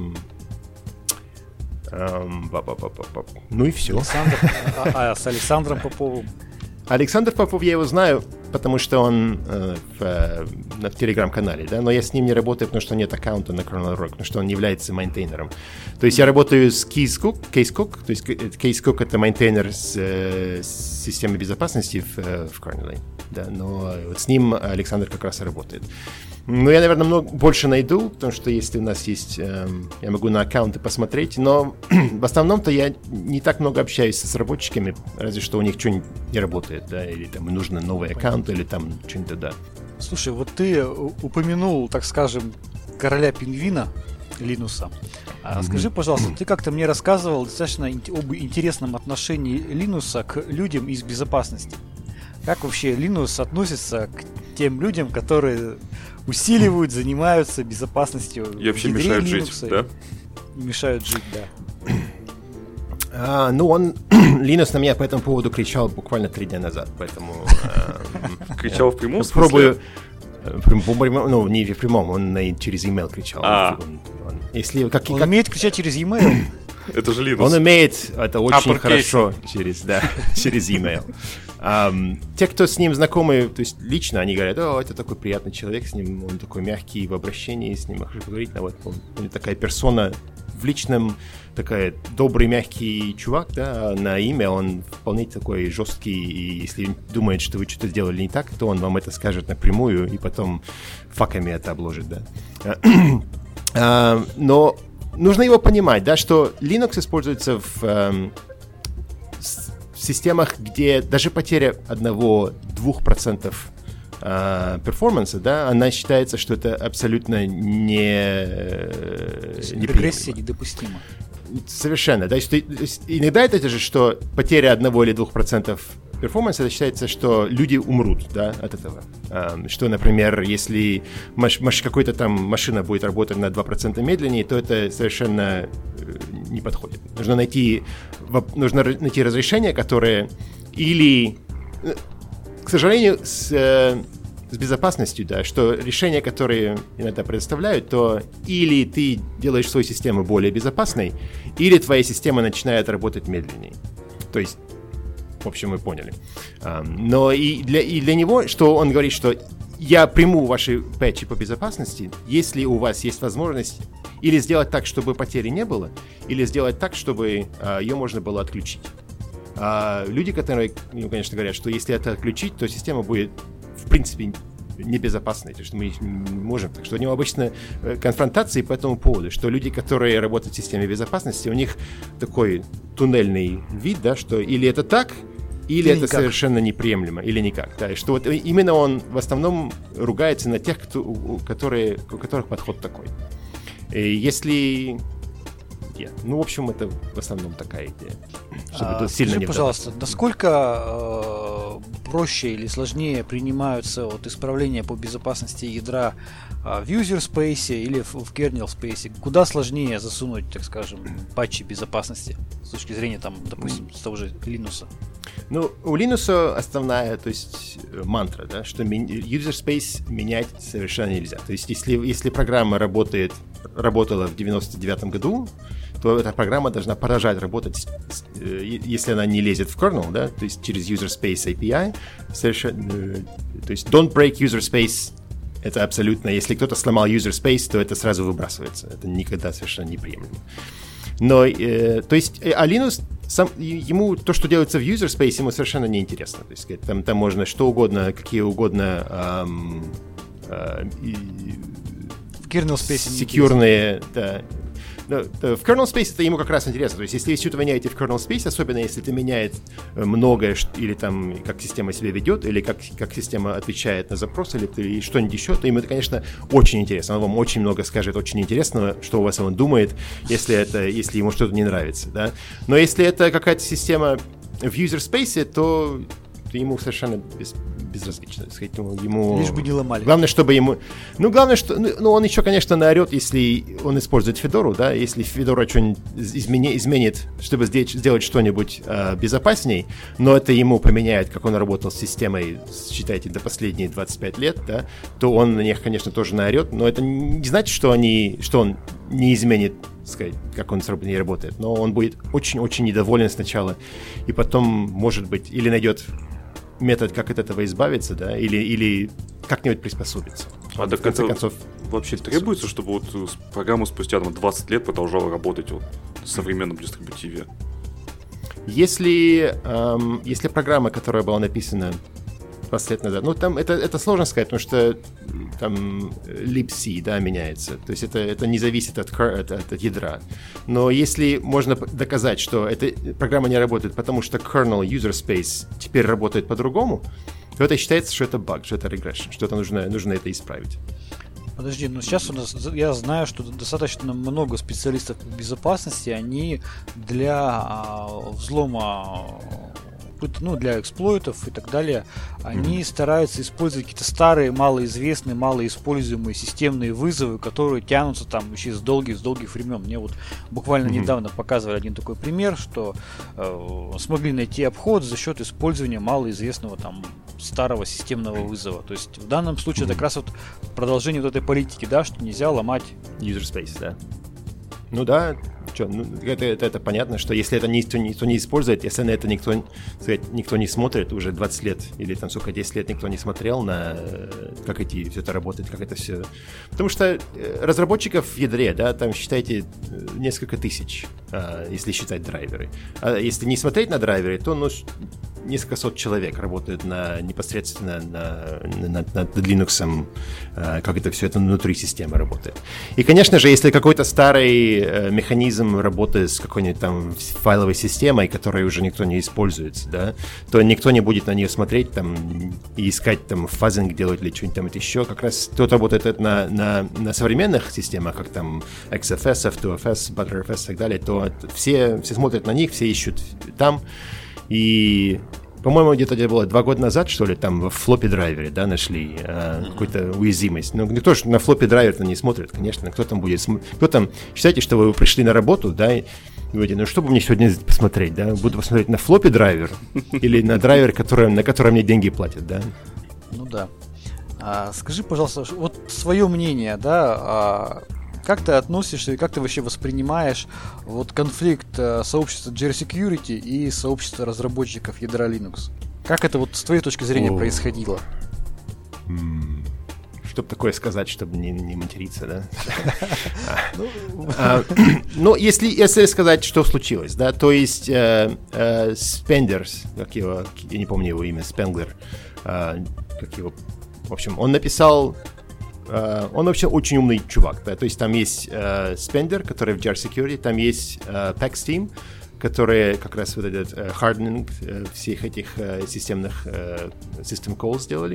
Um, ну и все. Александр, а, а с Александром Поповым? Александр Попов, я его знаю, потому что он э, в, э, в телеграм-канале, да, но я с ним не работаю, потому что нет аккаунта на Kernel.org, потому что он не является мейнтейнером. То есть я работаю с Case Cook, Case Cook, то есть Case Cook это мейнтейнер с, э, с системой безопасности в, в Kernel, да, но вот с ним Александр как раз и работает. Ну, я, наверное, много больше найду, потому что если у нас есть... Э, я могу на аккаунты посмотреть, но в основном-то я не так много общаюсь с разработчиками, разве что у них что-нибудь не работает, да, или там нужно новый аккаунт, или там что-нибудь, да. Слушай, вот ты упомянул, так скажем, короля пингвина Линуса. А mm-hmm. Скажи, пожалуйста, ты как-то мне рассказывал достаточно об интересном отношении Линуса к людям из безопасности. Как вообще Linux относится к тем людям, которые усиливают, занимаются безопасностью? И вообще мешают Linux, жить, да? Мешают жить, да. А, ну, он Linux на меня по этому поводу кричал буквально три дня назад, поэтому... Кричал в прямом смысле? Пробую... Ну, не в прямом, он через email кричал. Если, как, он как... умеет кричать через e-mail? Это же Linux. Он умеет это очень хорошо через, да, через email. Um, те, кто с ним знакомы, то есть лично, они говорят, о, это такой приятный человек, с ним он такой мягкий в обращении, с ним можно поговорить, но вот он, он такая персона в личном, такой добрый, мягкий чувак, да, а на имя он вполне такой жесткий, и если думает, что вы что-то сделали не так, то он вам это скажет напрямую, и потом факами это обложит, да. uh, но нужно его понимать, да, что Linux используется в... Um, в системах, где даже потеря одного-двух процентов э, перформанса, да, она считается, что это абсолютно не... Э, регрессия недопустима. Совершенно. Да, то есть, иногда это же, что потеря одного или двух процентов перформанса, это считается, что люди умрут, да, от этого. Э, что, например, если маш- маш- какой-то там машина будет работать на два процента медленнее, то это совершенно не подходит. Нужно найти, нужно найти разрешение, которое или, к сожалению, с, с безопасностью, да, что решения, которые иногда предоставляют, то или ты делаешь свою систему более безопасной, или твоя система начинает работать медленнее. То есть, в общем, вы поняли. Но и для, и для него, что он говорит, что я приму ваши патчи по безопасности, если у вас есть возможность или сделать так, чтобы потери не было, или сделать так, чтобы а, ее можно было отключить. А люди, которые, ну, конечно, говорят, что если это отключить, то система будет, в принципе, небезопасный, то, что мы не можем. Так что у него обычно конфронтации по этому поводу, что люди, которые работают в системе безопасности, у них такой туннельный вид, да, что или это так, или, или это никак. Совершенно неприемлемо, или никак. Да, и что вот именно он в основном ругается на тех, кто, у, которые, у которых подход такой. И если... Yeah. Ну, в общем, это в основном такая идея. Чтобы а, сильно скажи, не пожалуйста, насколько э, проще или сложнее принимаются вот, исправления по безопасности ядра э, в user space или в, в kernel space? Куда сложнее засунуть, так скажем, патчи безопасности с точки зрения, там, допустим, с того же Linux? Ну, у Linux основная, то есть мантра, да, что user space менять совершенно нельзя. То есть если, если программа работает, работала в девяносто девятом году, то эта программа должна продолжать работать, если она не лезет в kernel, да, то есть через user space эй пи ай. Совершенно, то есть don't break user space. Это абсолютно, если кто-то сломал user space, то это сразу выбрасывается. Это никогда совершенно неприемлемо. Но, э, то есть, а Linux, сам, ему то, что делается в user space, ему совершенно неинтересно. То есть, там, там можно что угодно, какие угодно эм, э, в kernel space секьюрные, да. В kernel space это ему как раз интересно. То есть, если вы что-то меняете в kernel space, особенно если это меняет многое, или там как система себя ведет, или как, как система отвечает на запрос, или, или что-нибудь еще, то ему это, конечно, очень интересно. Он вам очень много скажет очень интересного, что у вас он думает, если, это, если ему что-то не нравится. Да? Но если это какая-то система в user space, то ему совершенно без, безразлично. Так сказать, ему... Лишь бы не ломали. Главное, чтобы ему... Ну, главное, что... Ну, он еще, конечно, наорет, если он использует Федору, да, если Федора что-нибудь измени... изменит, чтобы сделать, сделать что-нибудь э, безопасней, но это ему поменяет, как он работал с системой, считайте, до последние двадцать пять лет, да, то он на них, конечно, тоже наорет, но это не значит, что, они... что он не изменит, сказать, как он не работает, но он будет очень-очень недоволен сначала, и потом, может быть, или найдет метод, как от этого избавиться, да, или, или как-нибудь приспособиться. А так это концов, вообще требуется, чтобы вот программа спустя там, двадцать лет продолжала работать вот, в современном дистрибутиве? Если, эм, если программа, которая была написана двадцать лет назад, ну, там это, это сложно сказать, потому что там libc, да, меняется. То есть это, это не зависит от, от, от, от ядра. Но если можно доказать, что эта программа не работает, потому что kernel user space теперь работает по-другому, то это считается, что это баг, что это regression, что это нужно, нужно это исправить. Подожди, ну сейчас у нас, я знаю, что достаточно много специалистов по безопасности, они для а, взлома, ну, для эксплойтов и так далее, они mm-hmm. стараются использовать какие-то старые, малоизвестные, малоиспользуемые системные вызовы, которые тянутся там еще с долгих, с долгих времен. Мне вот буквально mm-hmm. недавно показывали один такой пример, что э, смогли найти обход за счет использования малоизвестного там старого системного вызова. То есть в данном случае mm-hmm. это как раз вот продолжение вот этой политики, да, что нельзя ломать user space, да. Ну да, что, ну, это, это, это понятно, что если это никто, никто не использует, если на это никто, сказать, никто не смотрит уже двадцать лет, или там сколько, десять лет никто не смотрел на как эти, все это работает, как это все... Потому что разработчиков в ядре, да, там, считайте, несколько тысяч, если считать драйверы. А если не смотреть на драйверы, то, ну, несколько сот человек работают на, непосредственно на, на, над Linux, как это все это внутри системы работает. И, конечно же, если какой-то старый механизм работы с какой-нибудь там файловой системой, которой уже никто не используется, да, то никто не будет на нее смотреть там и искать там фазинг делать или что-нибудь там это еще. Как раз тот работает на, на, на современных системах, как там икс эф эс, эф ту эф эс, Btrfs и так далее, то все, все смотрят на них, все ищут там. И, по-моему, где-то где было два года назад, что ли, там в флоппи драйвере, да, нашли э, mm-hmm. какую-то уязвимость. Ну, никто же на флоппи драйвер-то не смотрит, конечно. Кто там будет см... Кто там... Считайте, что вы пришли на работу, да, и говорите, ну, что бы мне сегодня посмотреть, да? Буду посмотреть на флоппи драйвер или на драйвер, который, на который мне деньги платят, да? Ну, да. А, скажи, пожалуйста, вот свое мнение, да, а... как ты относишься и как ты вообще воспринимаешь вот конфликт э, сообщества джи ар Security и сообщества разработчиков ядра Linux? Как это вот с твоей точки зрения О. происходило? Чтобы такое сказать, чтобы не, не материться, да? Ну, если, если сказать, что случилось, да, то есть Спендерс, как его, я не помню его имя, Спенглер, как его В общем, он написал... Uh, он вообще очень умный чувак, да, то есть там есть uh, Spender, который в джи ар Security, там есть uh, Pax Team, которые как раз вот этот uh, hardening uh, всех этих uh, системных uh, system calls сделали,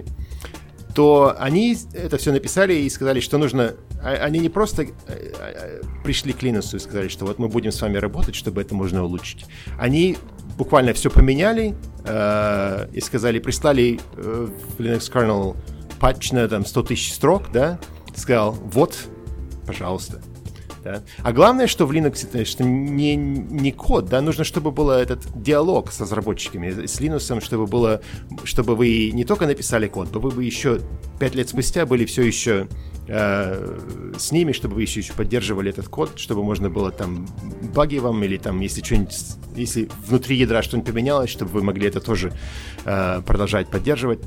то они это все написали и сказали, что нужно... Они не просто uh, uh, пришли к Linux и сказали, что вот мы будем с вами работать, чтобы это можно улучшить. Они буквально все поменяли uh, и сказали, прислали uh, в Linux kernel патч на там сто тысяч строк, да, сказал, вот, пожалуйста. Да. А главное, что в Linux это что не, не код, да, нужно, чтобы был этот диалог с разработчиками, с Linux, чтобы было, чтобы вы не только написали код, но вы бы еще пять лет спустя были все еще э, с ними, чтобы вы еще, еще поддерживали этот код, чтобы можно было там баги вам или там, если что-нибудь, если внутри ядра что-нибудь поменялось, чтобы вы могли это тоже э, продолжать поддерживать.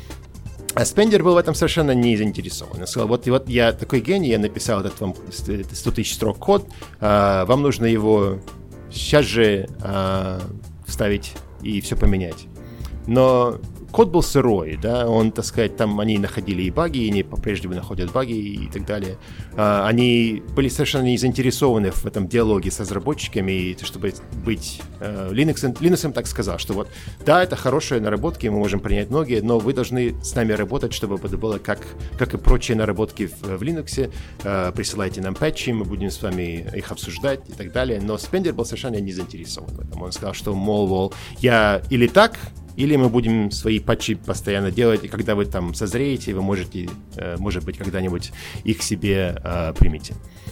А Spender был в этом совершенно не заинтересован. Он сказал, вот, вот я такой гений, я написал этот вам сто тысяч строк код, а, вам нужно его сейчас же а, вставить и все поменять. Но код был сырой, да, он, так сказать, там они находили и баги, и они по-прежнему находят баги и так далее. А, они были совершенно не заинтересованы в этом диалоге с разработчиками, и чтобы быть... Uh, Linux, Linux им так сказал, что вот, да, это хорошие наработки, мы можем принять многие, но вы должны с нами работать, чтобы это было как, как и прочие наработки в, в Linux. Uh, присылайте нам патчи, мы будем с вами их обсуждать и так далее. Но Spender был совершенно не заинтересован в этом. Он сказал, что, мол, мол, я или так, или мы будем свои патчи постоянно делать, и когда вы там созреете, вы можете, uh, может быть, когда-нибудь их себе uh, примите.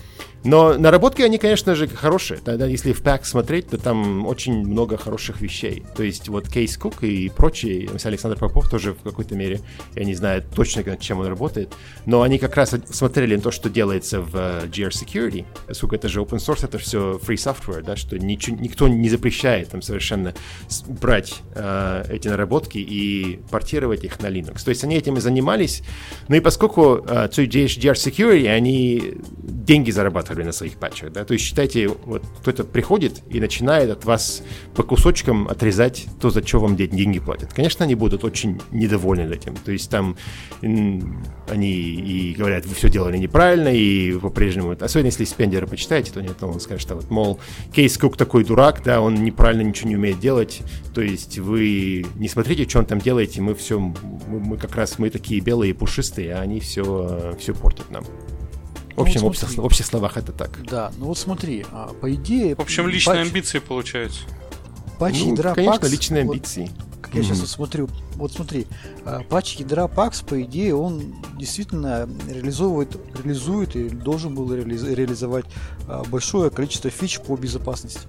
Но наработки, они, конечно же, хорошие. Тогда, если в пак смотреть, то там очень много хороших вещей. То есть вот Кейс Кук и прочие, Александр Попов тоже в какой-то мере, я не знаю точно, над чем он работает, но они как раз смотрели на то, что делается в джи ар Security. Поскольку это же open source, это все free software, да, что ничего, никто не запрещает там совершенно брать э, эти наработки и портировать их на Linux. То есть они этим и занимались. Ну и поскольку э, джи ар Security, они деньги зарабатывали на своих патчах, да, то есть считайте, вот кто-то приходит и начинает от вас по кусочкам отрезать то, за что вам деньги платят. Конечно, они будут очень недовольны этим, то есть там м- они и говорят, вы все делали неправильно, и по-прежнему, особенно если Spender почитаете, то нет, он скажет, что вот, мол, Кейс Кук такой дурак, да, он неправильно ничего не умеет делать, то есть вы не смотрите, что он там делаете, мы все, мы, мы как раз, мы такие белые и пушистые, а они все, все портят нам. В общем, ну, вот в общих словах это так. Да, ну вот смотри, по идее... В общем, личные патч... амбиции получаются. Патч ну, ядра конечно, пакс, личные амбиции. Вот, как mm-hmm. я сейчас вот смотрю, вот смотри, патч ядра пакс, по идее, он действительно реализовывает, реализует и должен был реали- реализовать большое количество фич по безопасности.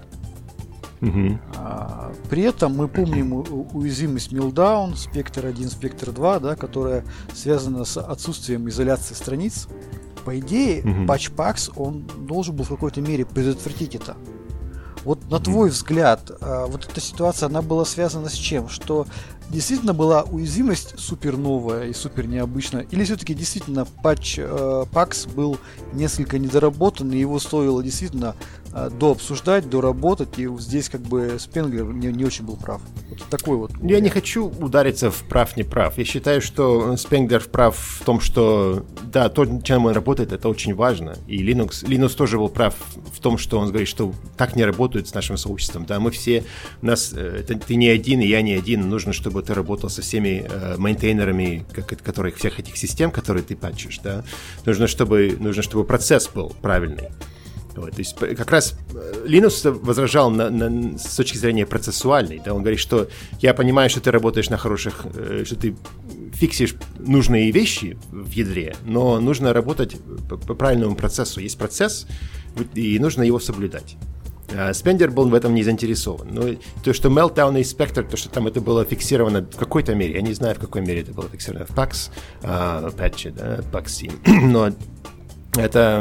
Mm-hmm. А, при этом мы помним уязвимость Meltdown, Spectre один, Spectre два, да, которая связана с отсутствием изоляции страниц. По идее, mm-hmm. патч пакс, он должен был в какой-то мере предотвратить это. Вот на mm-hmm. твой взгляд, вот эта ситуация, она была связана с чем? Что действительно была уязвимость супер новая и супер необычная? Или все-таки действительно патч пакс был несколько недоработан, и его стоило действительно дообсуждать, доработать, и здесь как бы Спенглер не, не очень был прав. Вот такой вот. Я не хочу удариться в прав, не прав. Я считаю, что Спенглер прав в том, что да, то, чем он работает, это очень важно. И Linux, Linux тоже был прав в том, что он говорит, что так не работает с нашим сообществом. Да, мы все, у нас, это, ты не один, и я не один. Нужно, чтобы ты работал со всеми э, мейнтейнерами, как, которых, всех этих систем, которые ты патчишь. Да. Нужно, чтобы, нужно, чтобы процесс был правильный. Вот, то есть как раз Linux возражал на, на, с точки зрения процессуальной. Да, он говорит, что я понимаю, что ты работаешь на хороших, что ты фиксишь нужные вещи в ядре, но нужно работать по, по правильному процессу. Есть процесс, и нужно его соблюдать. Spender был в этом не заинтересован. Но то, что Meltdown и Spectre, то, что там это было фиксировано в какой-то мере, я не знаю, в какой мере это было фиксировано в пакс, uh, патче, да, пакс семь, но это...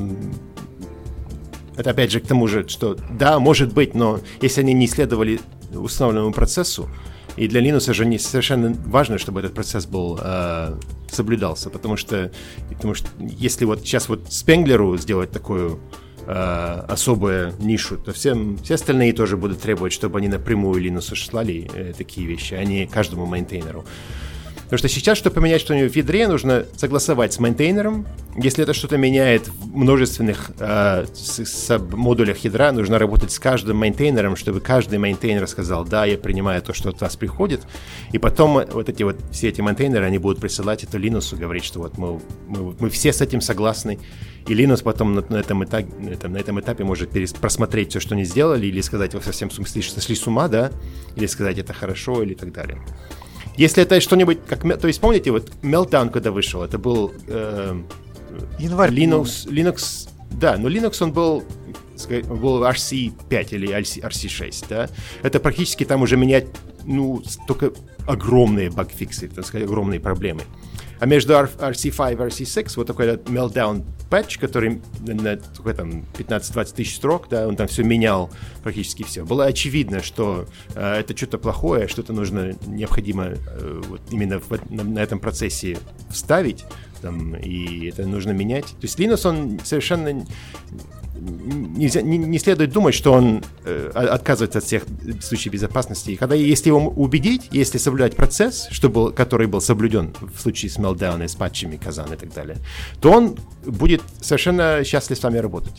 Это опять же к тому же, что да, может быть, но если они не следовали установленному процессу, и для Linux же не совершенно важно, чтобы этот процесс был э, соблюдался, потому что, потому что если вот сейчас вот Спенглеру сделать такую э, особую нишу, то всем, все остальные тоже будут требовать, чтобы они напрямую Linux слали э, такие вещи, а не каждому мейнтейнеру. Потому что сейчас, чтобы поменять что-нибудь в ядре, нужно согласовать с мейнтейнером. Если это что-то меняет в множественных э, модулях ядра, нужно работать с каждым мейнтейнером, чтобы каждый мейнтейнер сказал, да, я принимаю то, что от вас приходит. И потом вот эти вот, все эти мейнтейнеры, они будут присылать это Linux, говорить, что вот мы, мы, мы все с этим согласны. И Linux потом на, на, этом, этапе, на, этом, на этом этапе может перес, просмотреть все, что они сделали, или сказать, вы совсем сошли, сошли с ума, да, или сказать, это хорошо, или так далее. Если это что-нибудь, как, то есть помните, вот Meltdown, когда вышел, это был э, январь, Linux, Linux, да, но Linux он был, был ар си пять или ар си шесть, да, это практически там уже менять, ну, только огромные багфиксы, так сказать, огромные проблемы. А между ар си пять и ар си шесть вот такой этот Meltdown патч, который на там, пятнадцать-двадцать тысяч строк, да, он там все менял, практически все. Было очевидно, что э, это что-то плохое, что-то нужно, необходимо э, вот именно в, на, на этом процессе вставить, там, и это нужно менять. То есть Linux, он совершенно... Нельзя, не, не следует думать, что он э, отказывается от всех случаев безопасности. Когда, если его убедить, если соблюдать процесс, что был, который был соблюден в случае с Meltdown, с патчами, Kazan и так далее, то он будет совершенно счастлив с вами работать.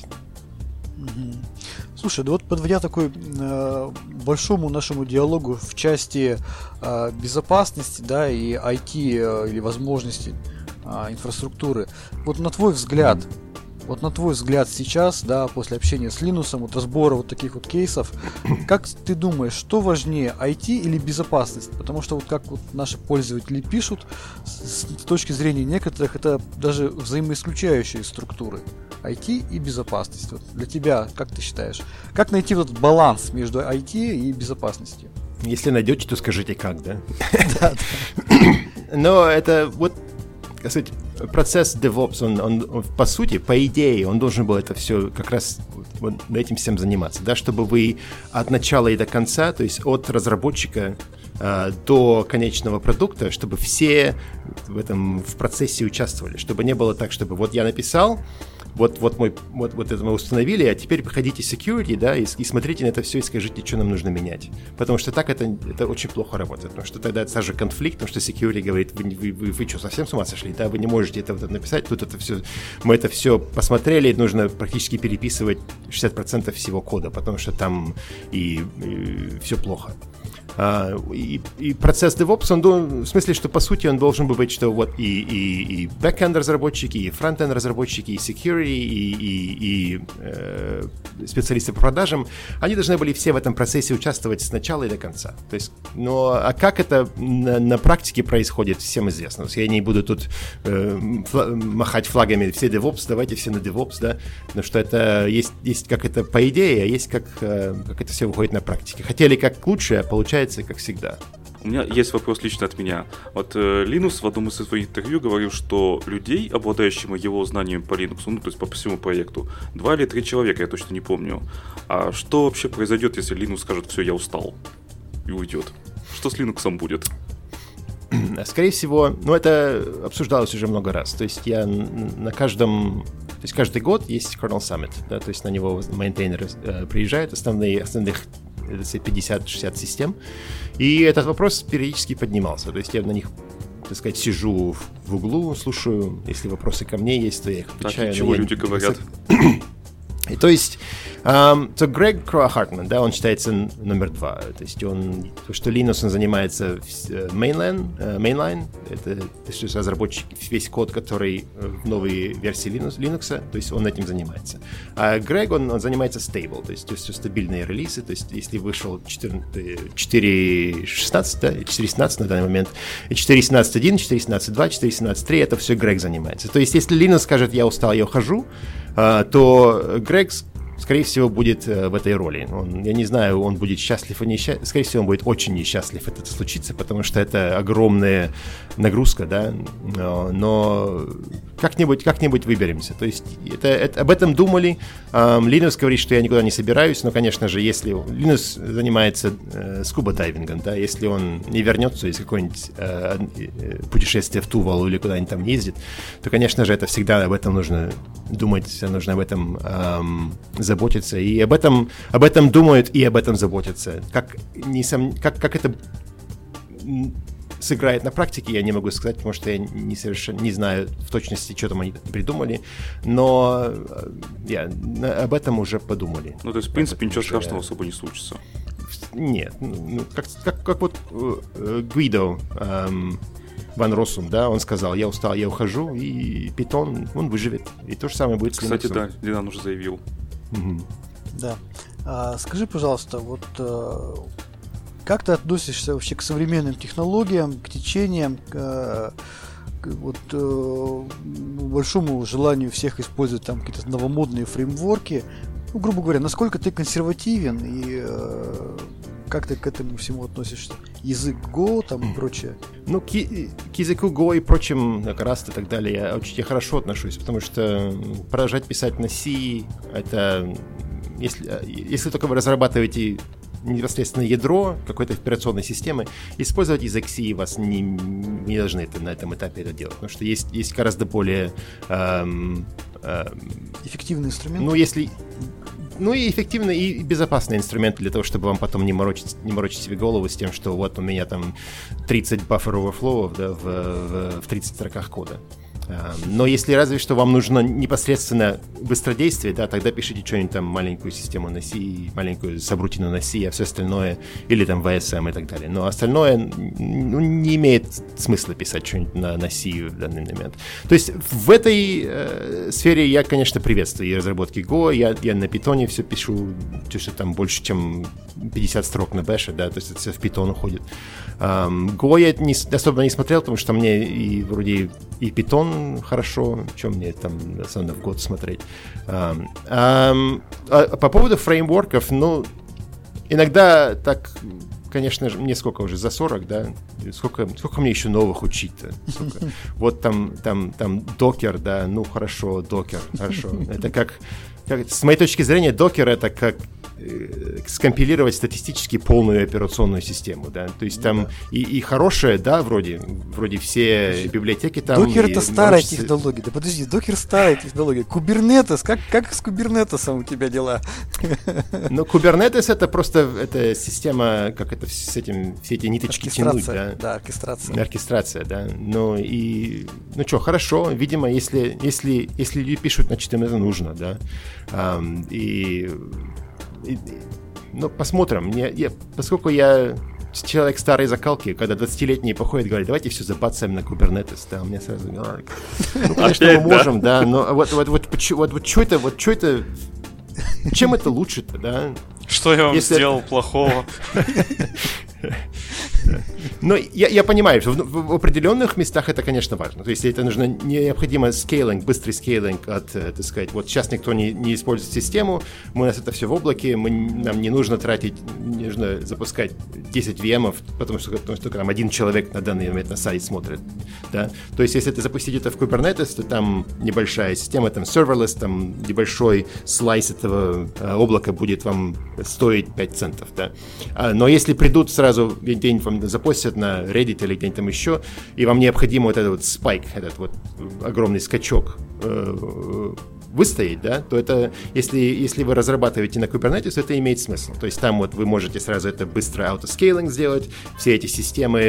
Слушай, да вот подводя такой э, большому нашему диалогу в части э, безопасности, да, и ай ти э, или возможностей э, инфраструктуры, вот на твой взгляд, mm-hmm. Вот на твой взгляд сейчас, да, после общения с Linux, вот разбора вот таких вот кейсов, как ты думаешь, что важнее, ай ти или безопасность? Потому что вот как вот наши пользователи пишут, с, с точки зрения некоторых, это даже взаимоисключающие структуры. ай ти и безопасность. Вот для тебя, как ты считаешь, как найти вот этот баланс между ай ти и безопасностью? Если найдете, то скажите как, да? Да, да. Но это вот, кстати, процесс DevOps, он, он, он по сути, по идее, он должен был это все как раз вот этим всем заниматься, да, чтобы вы от начала и до конца, то есть от разработчика э, до конечного продукта, чтобы все в этом в процессе участвовали, чтобы не было так, чтобы вот я написал, вот, вот, мой, вот, вот это мы установили, а теперь приходите security, да, и, и смотрите на это все и скажите, что нам нужно менять. Потому что так это, это очень плохо работает, потому что тогда это сразу же конфликт, потому что security говорит, вы, вы, вы, вы что, совсем с ума сошли, да, вы не можете это, вот это написать, тут это все, мы это все посмотрели, нужно практически переписывать шестьдесят процентов всего кода, потому что там и, и все плохо. Uh, и, и процесс DevOps, он, в смысле, что по сути он должен быть, что вот и, и, и back-end разработчики, и front-end разработчики, и security, и, и, и э, специалисты по продажам, они должны были все в этом процессе участвовать с начала и до конца. То есть, но, а как это на, на практике происходит, всем известно. То есть я не буду тут э, фла- махать флагами все DevOps, давайте все на DevOps, да, потому что это есть, есть как это по идее, а есть как, э, как это все выходит на практике. Хотели как лучше, а получается как всегда. У меня есть вопрос лично от меня. Вот э, Linus в одном из своих интервью говорил, что людей, обладающих его знаниями по Linux, ну то есть по всему проекту, два или три человека, я точно не помню. А что вообще произойдет, если Linus скажет, все, я устал и уйдет? Что с Linux будет? Скорее всего, ну это обсуждалось уже много раз. То есть я на каждом, то есть каждый год есть Kernel Summit, да, то есть на него мейнтейнеры э, приезжают, основные, основных пятьдесят-шестьдесят систем, и этот вопрос периодически поднимался. То есть я на них, так сказать, сижу в углу, слушаю, если вопросы ко мне есть, то я их отвечаю. Так, чего люди я... говорят? И то есть, um, то Грег Хартман, да, он считается номер два. То есть он, то, что Linux, он занимается mainline, uh, mainline, это то есть разработчик, весь код, который в новой версии Linux, Linux, то есть он этим занимается. А Грег, он, он занимается stable, то есть, то есть стабильные релизы, то есть если вышел четыре шестнадцать, да, четыре семнадцать на данный момент, четыре семнадцать один, четыре семнадцать два, четыре семнадцать три, это все Грег занимается. То есть если Linux скажет, я устал, я ухожу, то Грег, скорее всего, будет в этой роли. Он, я не знаю, он будет счастлив или несчастлив. Скорее всего, он будет очень несчастлив это случится, потому что это огромная нагрузка, да. Но, но как-нибудь, как-нибудь выберемся. То есть это, это, об этом думали. Linus говорит, что я никуда не собираюсь, но, конечно же, если Linus занимается э, скуба-дайвингом, да, если он не вернется из какое-нибудь э, путешествия в Тувалу или куда-нибудь там ездит, то, конечно же, это всегда об этом нужно думать, нужно об этом эм, заботиться, и об этом, об этом думают и об этом заботятся. Как, не сом... как, как это сыграет на практике, я не могу сказать, потому что я не, совершенно, не знаю в точности, что там они придумали, но я, об этом уже подумали. Ну, то есть, в принципе, ничего страшного особо не случится. Нет, ну, как, как, как вот Гвидо эм, Ван Россум, да, он сказал, я устал, я ухожу, и Python, он выживет. И то же самое будет с Linux. Кстати, да, Ленан уже заявил. Угу. Да. А, скажи, пожалуйста, вот а, как ты относишься вообще к современным технологиям, к течениям, к, к вот, а, большому желанию всех использовать там какие-то новомодные фреймворки? Ну, грубо говоря, насколько ты консервативен и а, как ты к этому всему относишься? Язык Go там и прочее? Ну, к, к языку Go и прочим, как Rust и так далее, я очень хорошо отношусь, потому что продолжать писать на C, это... Если, если только вы разрабатываете непосредственно ядро какой-то операционной системы, использовать язык C вас не, не должны это, на этом этапе это делать, потому что есть, есть гораздо более... Эм, эм, эффективный инструмент? Ну, если... Ну и эффективный и безопасный инструмент для того, чтобы вам потом не морочить, не морочить себе голову с тем, что вот у меня там тридцать buffer overflow, да, в, в, в тридцать строках кода. Но если разве что вам нужно непосредственно быстродействие, да, тогда пишите что-нибудь там, маленькую систему на C, маленькую сабрутину на C, а все остальное, или там ви эс эм и так далее. Но остальное ну, не имеет смысла писать что-нибудь на, на C в данный момент. То есть в этой э, сфере я, конечно, приветствую и разработки Go, я, я на Python все пишу, что там больше, чем пятьдесят строк на Bash, да, то есть это все в Python уходит. Um, Go я не, особо не смотрел, потому что мне и вроде и Python хорошо, чем мне там особенно в год смотреть. Um, um, а по поводу фреймворков, ну, иногда так, конечно же, мне сколько уже, за сорок, да? Сколько, сколько мне еще новых учить-то? Сколько? Вот там, там, там Docker, да, ну хорошо, Docker, хорошо. Это как, как, с моей точки зрения, Docker это как скомпилировать статистически полную операционную систему, да, то есть там да. и, и хорошая, да, вроде, вроде все библиотеки там. Докер это старая множество... технология, да подожди, Докер старая технология, Kubernetes, как, как с Kubernetes у тебя дела? Ну, Kubernetes это просто, это система, как это с этим, все эти ниточки тянуть, да. Да, оркестрация. Оркестрация, да, ну и, ну что, хорошо, видимо, если, если, если люди пишут, значит им это нужно, да, um, и ну, посмотрим. Я, я, поскольку я человек старой закалки, когда двадцатилетние походят, говорят, давайте все забацаем на Kubernetes, да, у меня сразу говорят, ну, конечно, мы можем, да, но вот, вот, вот, вот, вот, вот что это, вот что это, чем это лучше-то, да? Что я вам Если сделал это... плохого? Но я, я понимаю, что в, в определенных местах это, конечно, важно. То есть это нужно необходимо скейлинг, быстрый скейлинг от, так сказать, вот сейчас никто не, не использует систему, у нас это все в облаке, мы, нам не нужно тратить, не нужно запускать десять ви эм-ов, потому что, потому что там один человек на данный момент на сайт смотрит. Да? То есть если ты запустить это в Kubernetes, то там небольшая система, там serverless, там небольшой слайс этого э, облака будет вам стоить пять центов. Да? А, но если придут сразу где-нибудь вам запостят на Reddit или где-нибудь там еще, и вам необходимо вот этот вот спайк, этот вот огромный скачок э, выстоять, да, то это, если, если вы разрабатываете на Kubernetes, то это имеет смысл. То есть там вот вы можете сразу это быстро аутоскейлинг сделать, все эти системы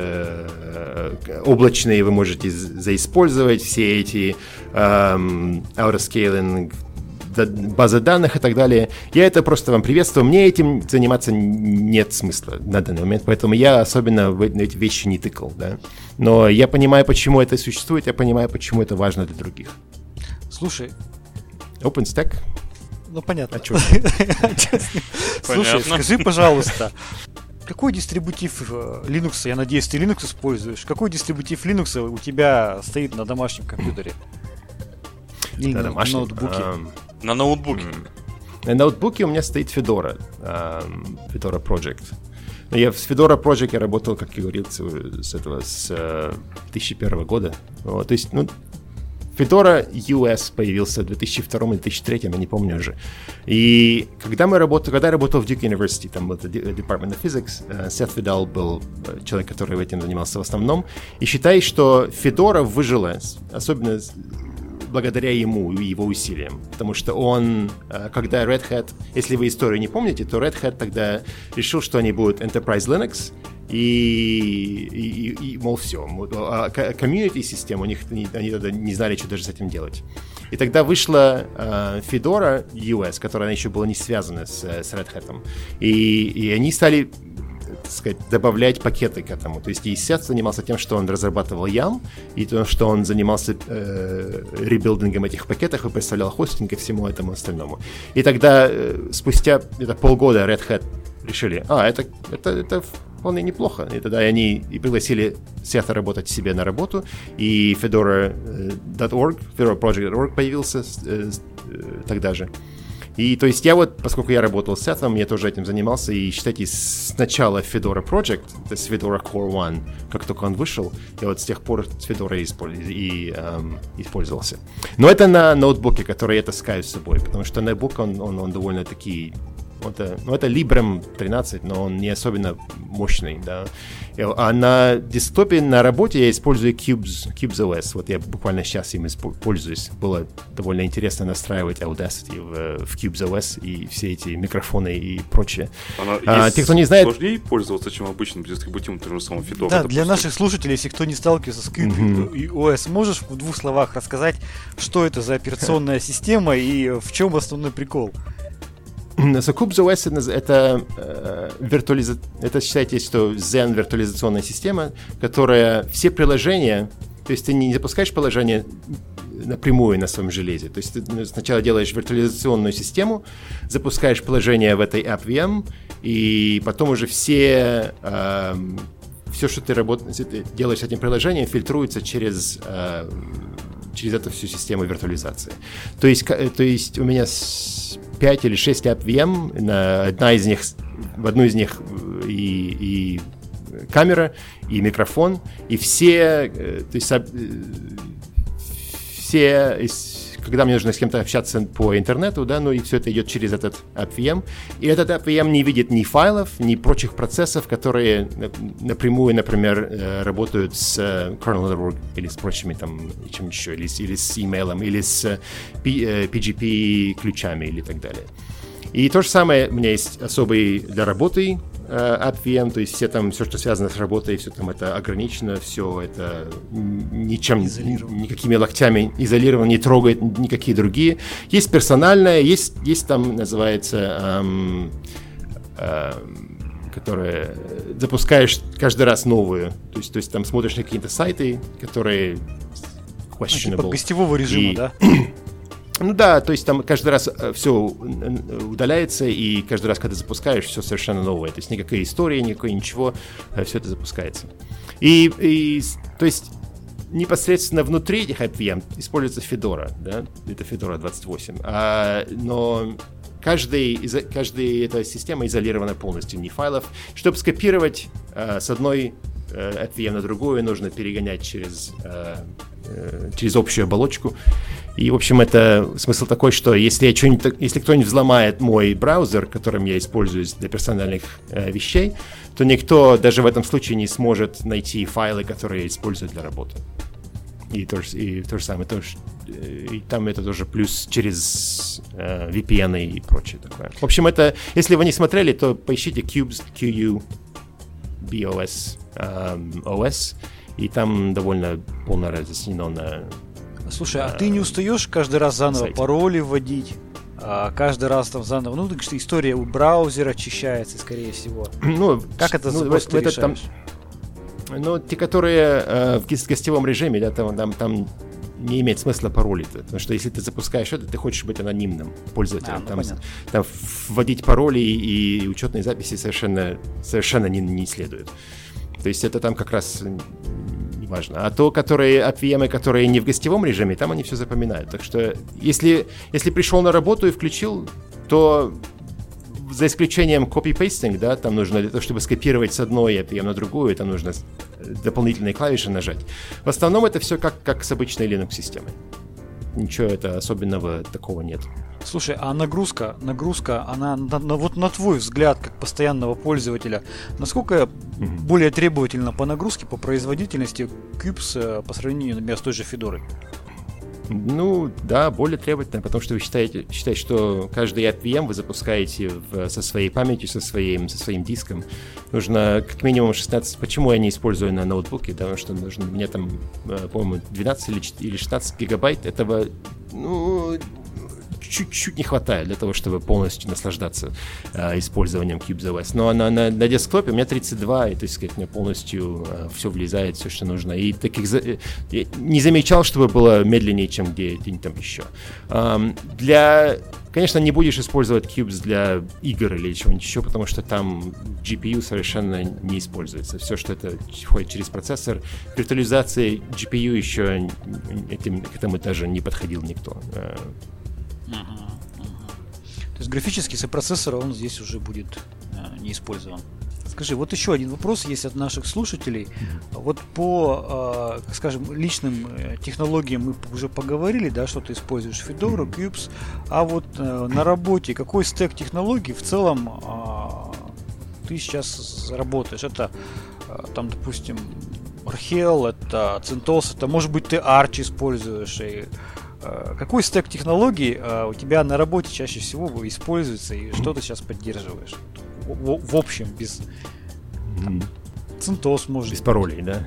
э, облачные вы можете заиспользовать, все эти э, аутоскейлинг, базы данных и так далее. Я это просто вам приветствую. Мне этим заниматься нет смысла на данный момент, поэтому я особенно в эти вещи не тыкал, да. Но я понимаю, почему это существует, я понимаю, почему это важно для других. Слушай. OpenStack? Ну, понятно. А чё? Слушай, скажи, пожалуйста, какой дистрибутив Linux, я надеюсь, ты Linux используешь, какой дистрибутив Linux у тебя стоит на домашнем компьютере? Или на домашнем? ноутбуке? На ноутбуке. На ноутбуке у меня стоит Fedora, um, Fedora Project. Я в Fedora Project я работал, как я говорил, с этого с uh, две тысячи первого года. Вот, то есть, ну, Fedora ю эс появился в две тысячи втором или две тысячи третьем, я не помню уже. И когда мы работали, когда я работал в Duke University, там был Department of Physics, uh, Seth Vidal был человек, который этим занимался в основном. И считай, что Fedora выжила, особенно благодаря ему и его усилиям. Потому что он, когда Red Hat, если вы историю не помните, то Red Hat тогда решил, что они будут Enterprise Linux, И, и, и мол, все. А комьюнити-система, у них, они, они тогда не знали, что даже с этим делать. И тогда вышла э, Fedora ю эс, которая еще была не связана с, с Red Hat. И, и они стали, так сказать, добавлять пакеты к этому. То есть и Сет занимался тем, что он разрабатывал ям, и то, что он занимался э, ребилдингом этих пакетов и представлял хостинг и всему этому остальному. И тогда э, спустя это полгода Red Hat решили, а, это, это, это вполне неплохо. И тогда они и пригласили Сета работать себе на работу, и Fedora точка орг, Fedora Project точка орг появился э, э, тогда же. И то есть я вот, поскольку я работал с Сетом, я тоже этим занимался, и считайте, с начала Fedora Project, то есть Fedora Core один, как только он вышел, я вот с тех пор с Fedora использ... и, эм, использовался. Но это на ноутбуке, который я таскаю с собой, потому что ноутбук, он, он, он довольно-таки... Это, ну, это Librem тринадцать, но он не особенно мощный, да. А на десктопе на работе я использую Cubes, Cubes о эс. Вот я буквально сейчас им пользуюсь. Было довольно интересно настраивать Audacity в, в Cubes о эс и все эти микрофоны и прочее. Она а, те, кто не знает... сложнее пользоваться, чем обычным дистрибутивом, того же самого Fedora. Да, для наших слушателей, если кто не сталкивался с Cubes о эс, можешь в двух словах рассказать, что это за операционная система и в чем основной прикол? So, Cubes о эс это, э, виртуализа... это считайте, что Zen виртуализационная система, которая все приложения, то есть ты не запускаешь приложение напрямую на своем железе, то есть ты сначала делаешь виртуализационную систему, запускаешь приложение в этой AppVM, и потом уже все, э, все, что ты, работ... ты делаешь с этим приложением, фильтруется через, э, через эту всю систему виртуализации. То есть, то есть у меня пять или шесть AppVM, на одна из них, в одну из них и, и камера, и микрофон, и все, то есть, все, когда мне нужно с кем-то общаться по интернету, да, ну и все это идет через этот AppVM, и этот AppVM не видит ни файлов, ни прочих процессов, которые напрямую, например, работают с kernel точка орг или с прочими там, чем еще, или, или с email, или с пи джи пи-ключами или так далее. И то же самое у меня есть особый для работы AppVM, то есть все там, все, что связано с работой, все там это ограничено, все это ничем, никакими локтями изолировано, не трогает никакие другие. Есть персональное, есть, есть там, называется, эм, эм, которое запускаешь каждый раз новую, то есть, то есть там смотришь на какие-то сайты, которые questionable. Типа гостевого режима, и... да? Ну да, то есть там каждый раз все удаляется, и каждый раз, когда запускаешь, все совершенно новое. То есть никакой истории, никакой ничего, все это запускается. И, и то есть непосредственно внутри этих AppVM используется Fedora, да, это Fedora двадцать восемь, а, но каждый, каждая эта система изолирована полностью, не файлов. Чтобы скопировать а, с одной а, AppVM на другую, нужно перегонять через, а, а, через общую оболочку. И, в общем, это смысл такой, что если, я что-нибудь, если кто-нибудь взломает мой браузер, которым я используюсь для персональных э, вещей, то никто даже в этом случае не сможет найти файлы, которые я использую для работы. И то же, и то же самое. То же, и там это тоже плюс через э, ви пи эн и прочее такое. В общем, это, если вы не смотрели, то поищите Cubes, кью ю би о эс, эм, о эс, и там довольно полно разъяснено на... Слушай, а ты не устаешь каждый раз заново сайте. Пароли вводить? А каждый раз там заново... Ну, так что история у браузера очищается, скорее всего. Ну, как это ну, это, это там, ну, те, которые э, в гостевом режиме, да, там, там, там не имеет смысла паролить. Потому что если ты запускаешь это, ты хочешь быть анонимным пользователем. А, ну, там, там вводить пароли и, и учетные записи совершенно, совершенно не, не следует. То есть это там как раз... важно. А то, которые AppVM, которые не в гостевом режиме, там они все запоминают. Так что, если, если пришел на работу и включил, то за исключением copy-pasting, да, там нужно для того, чтобы скопировать с одной AppVM на другую, там нужно дополнительные клавиши нажать. В основном это все как, как с обычной Linux-системой. Ничего это особенного такого нет. Слушай, а нагрузка, нагрузка, она на, на, вот на твой взгляд, как постоянного пользователя, насколько mm-hmm. более требовательна по нагрузке, по производительности Cubes по сравнению, например, с той же Fedora? Ну, да, более требовательно, потому что вы считаете, считаете что каждый эй ви эм вы запускаете в, со своей памятью, со своим, со своим диском. Нужно как минимум шестнадцать... Почему я не использую на ноутбуке? Да, потому что нужно, мне там, по-моему, двенадцать или шестнадцать гигабайт. Этого, ну, чуть-чуть не хватает для того, чтобы полностью наслаждаться э, использованием CubesOS. Но на, на, на десктопе у меня тридцать два, и, то есть, сказать, мне полностью э, все влезает, все, что нужно. И таких за... я не замечал, чтобы было медленнее, чем где-нибудь там еще. Эм, для... Конечно, не будешь использовать Cubes для игр или чего-нибудь еще, потому что там джи пи ю совершенно не используется. Все, что это ходит через процессор. Виртуализации джи пи ю еще этим, к этому даже не подходил никто. Uh-huh, uh-huh. То есть графический сопроцессор, он здесь уже будет э, не использован. Скажи, вот еще один вопрос есть от наших слушателей. Mm-hmm. Вот по, э, скажем, личным технологиям мы уже поговорили, да, что ты используешь Fedora, Cubes, а вот э, на работе какой стек технологий в целом э, ты сейчас работаешь? Это, э, там, допустим, Archel, это CentOS, это, может быть, ты Arch используешь, и какой стек технологий uh, у тебя на работе чаще всего используется и что ты сейчас поддерживаешь? В, в общем, без там, CentOS, может. Без паролей, да?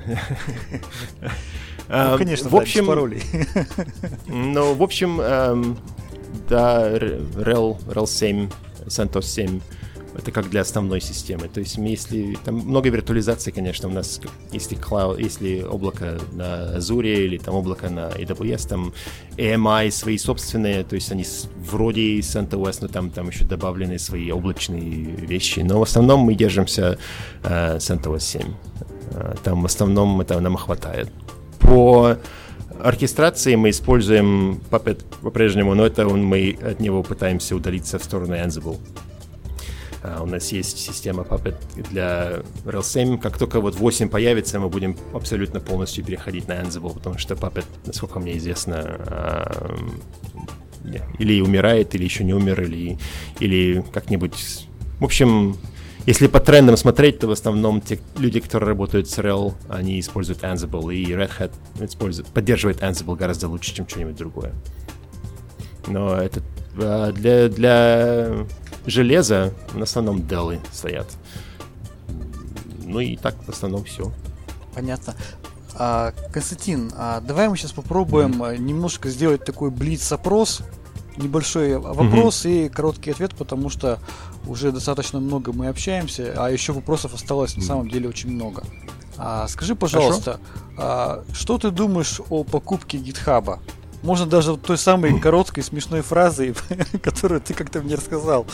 Ну, конечно, в общем, без паролей. Ну, в общем, да, рел семь, CentOS семь. Это как для основной системы. То есть, если там много виртуализации, конечно, у нас, если cloud, если облако на Azure или там облако на эй дабл ю эс, там эй эм ай свои собственные, то есть они вроде CentOS, но там, там еще добавлены свои облачные вещи. Но в основном мы держимся uh, CentOS семь. Uh, там в основном это нам хватает. По оркестрации мы используем Puppet по-прежнему, но это он, мы от него пытаемся удалиться в сторону Ansible. Uh, у нас есть система Puppet для рел семь. Как только вот восемь появится, мы будем абсолютно полностью переходить на Ansible, потому что Puppet, насколько мне известно, uh, yeah, или умирает, или еще не умер, или, или как-нибудь... В общем, если по трендам смотреть, то в основном те люди, которые работают с рел, они используют Ansible, и Red Hat использует, поддерживает Ansible гораздо лучше, чем что-нибудь другое. Но это uh, для... для железо в основном Dell стоят. Ну и так в основном все. Понятно. А, Константин, а давай мы сейчас попробуем mm-hmm. немножко сделать такой блиц-опрос. Небольшой вопрос mm-hmm. и короткий ответ, потому что уже достаточно много мы общаемся, а еще вопросов осталось mm-hmm. на самом деле очень много. А, скажи, пожалуйста, а, что ты думаешь о покупке GitHub? Можно даже той самой короткой смешной фразой, которую ты как-то мне рассказал.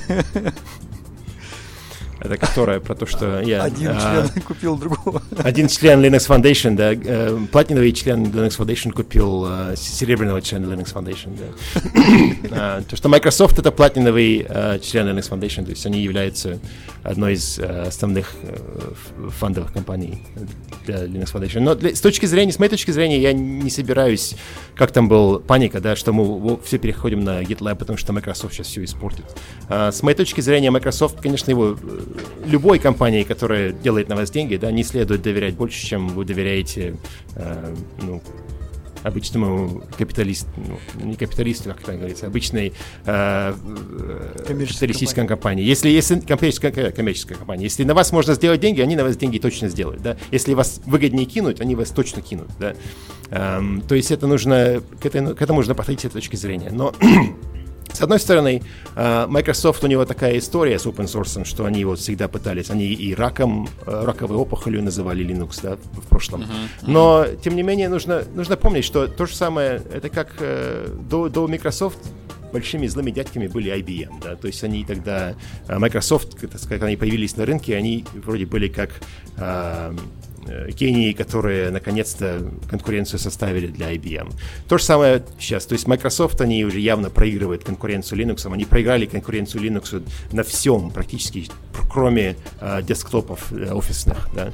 Это которая про то, что я... Один а, член купил другого. Один член Linux Foundation, да, э, платиновый член Linux Foundation купил э, серебряного члена Linux Foundation, да. а, то, что Microsoft — это платиновый э, член Linux Foundation, то есть они являются одной из э, основных э, фондовых компаний для Linux Foundation. Но для, с точки зрения, с моей точки зрения, я не собираюсь, как там был паника, да, что мы все переходим на GitLab, потому что Microsoft сейчас все испортит. А, с моей точки зрения, Microsoft, конечно, его... любой компании, которая делает на вас деньги, да, не следует доверять больше, чем вы доверяете э, ну, обычному капиталисту, ну, не капиталисту, как это говорится, обычной э, капиталистической компании. Если, если коммерческая, коммерческая компания, если на вас можно сделать деньги, они на вас деньги точно сделают, да. Если вас выгоднее кинуть, они вас точно кинут, да. Эм, то есть это нужно, к, этой, к этому нужно подойти с этой точки зрения. Но с одной стороны, Microsoft, у него такая история с open source, что они вот всегда пытались, они и раком, раковой опухолью называли Linux, да, в прошлом. Uh-huh, uh-huh. Но, тем не менее, нужно, нужно помнить, что то же самое, это как э, до, до Microsoft большими злыми дядьками были ай би эм, да, то есть они тогда, Microsoft, когда они появились на рынке, они вроде были как... Э, гении, которые наконец-то конкуренцию составили для ай би эм. То же самое сейчас. То есть Microsoft, они уже явно проигрывают конкуренцию Linux. Они проиграли конкуренцию Linux на всем практически, кроме э, десктопов э, офисных. Да.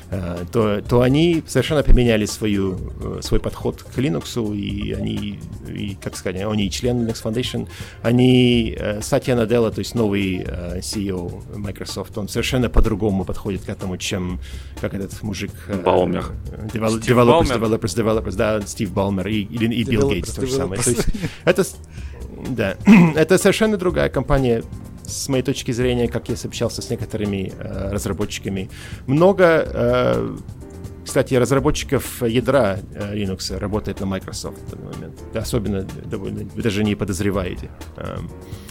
то, то они совершенно поменяли свою, свой подход к Linux, и они, и, как сказать, они член Linux Foundation, они, Сатья Наделла, то есть новый си и о Microsoft, он совершенно по-другому подходит к этому, чем как этот мужик... Балмер. Developers, developers, developers, developers, да, Стив Балмер и, и, и Билл Гейтс то же самое. То есть это, да, это совершенно другая компания, с моей точки зрения, как я общался с некоторыми э, разработчиками. Много, э, кстати, разработчиков ядра э, Linux работает на Microsoft в данный момент. Да, особенно, довольно, вы даже не подозреваете. Э,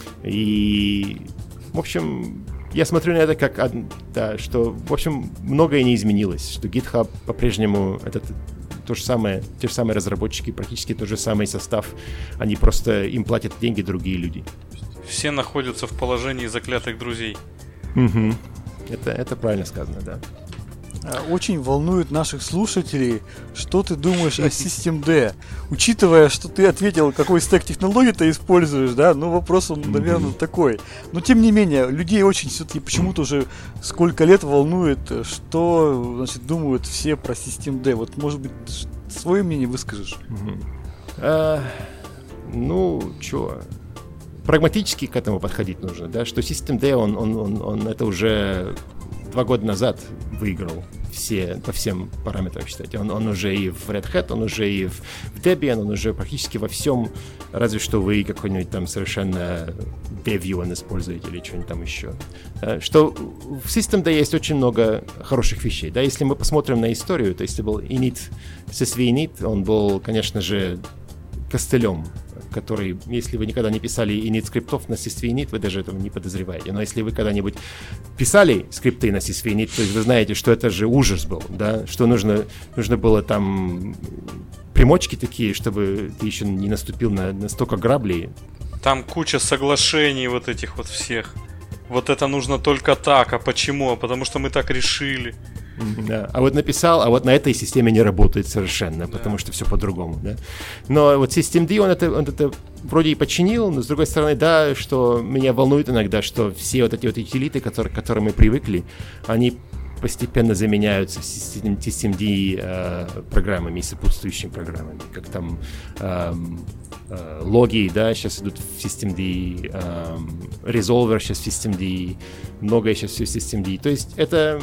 и, в общем, я смотрю на это как, да, что, в общем, многое не изменилось, что GitHub по-прежнему это то же самое, те же самые разработчики, практически тот же самый состав, они просто, им платят деньги другие люди. Все находятся в положении заклятых друзей. Угу. Это, это правильно сказано, да. Очень волнует наших слушателей, что ты думаешь о Systemd. Учитывая, что ты ответил, какой стек технологий ты используешь, да, ну вопрос, он, наверное, mm-hmm. такой. Но тем не менее, людей очень все-таки почему-то уже сколько лет волнует, что, значит, думают все про Systemd. Вот, может быть, свое мнение выскажешь? Mm-hmm. А, ну, чё... Прагматически к этому подходить нужно, да, что Systemd, он, он, он, он это уже два года назад выиграл все, по всем параметрам, считайте. Он, он уже и в Red Hat, он уже и в, в Debian, он уже практически во всем, разве что вы какой-нибудь там совершенно Devue он используете или что-нибудь там еще. Что в Systemd есть очень много хороших вещей, да, если мы посмотрим на историю, то есть был init, эс эс ви init, он был, конечно же, костылем, который, если вы никогда не писали init скриптов на эс эс ви init, вы даже этого не подозреваете. Но если вы когда-нибудь писали скрипты на эс эс ви init, то вы знаете, что это же ужас был, да, что нужно, нужно было там примочки такие, чтобы ты еще не наступил на, на столько граблей. Там куча соглашений вот этих вот всех. Вот это нужно только так, а почему? А потому что мы так решили. Да. А вот написал, а вот на этой системе не работает совершенно, да. Потому что все по-другому, да. Но вот Systemd, он это, он это вроде и починил, но с другой стороны, да, что меня волнует иногда, что все вот эти вот утилиты, которые, к которым мы привыкли, они постепенно заменяются Systemd э, программами и сопутствующими программами, как там э, э, логи, да, сейчас идут в Systemd, э, Resolver сейчас в Systemd, многое сейчас все в Systemd. То есть это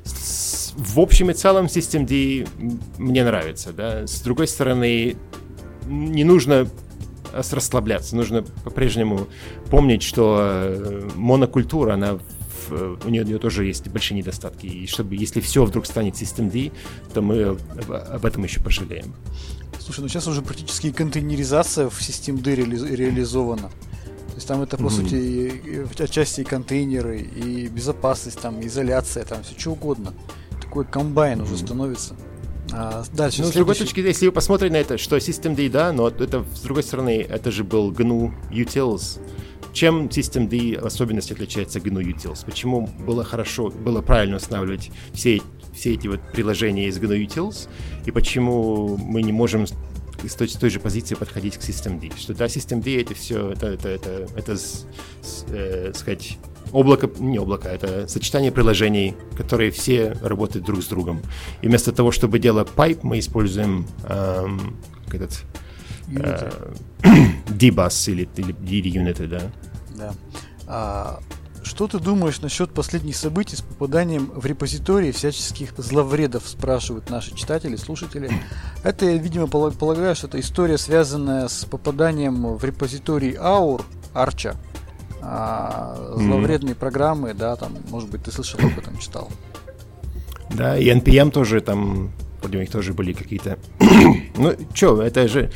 в общем и целом Systemd мне нравится, да. С другой стороны, не нужно расслабляться, нужно по-прежнему помнить, что монокультура, она у нее, у нее тоже есть большие недостатки. И чтобы, если все вдруг станет Systemd, то мы об, об этом еще пожалеем. Слушай, ну сейчас уже практически контейнеризация в Systemd реали- реализована. То есть там это, по mm-hmm. сути, и, и, отчасти и контейнеры, и безопасность, там, изоляция, там, все что угодно. Такой комбайн mm-hmm. уже становится. А дальше, ну, следующий... с другой точки, если вы посмотрите на это, что Systemd, да, но это, с другой стороны, это же был джи эн ю Utils. Чем Systemd особенность отличается от джи эн ю Utils? Почему было хорошо, было правильно устанавливать все, все эти вот приложения из джи эн ю Utils? И почему мы не можем с той, с той же позиции подходить к Systemd? Что да, Systemd это все, это, это, это, это с, с, э, сказать, облако, не облако, это сочетание приложений, которые все работают друг с другом. И вместо того, чтобы делать pipe, мы используем эм, как этот... Uh, Dbus или, или, или Unity, да. Да. А, что ты думаешь насчет последних событий с попаданием в репозитории всяческих зловредов, спрашивают наши читатели, слушатели. Это, я, видимо, полагаю, что это история, связанная с попаданием в репозиторий Aur, Archa, а, зловредные mm-hmm. программы, да, там, может быть, ты слышал об этом, читал. Да, и эн пи эм тоже там, вроде у них тоже были какие-то... ну, чё, это же...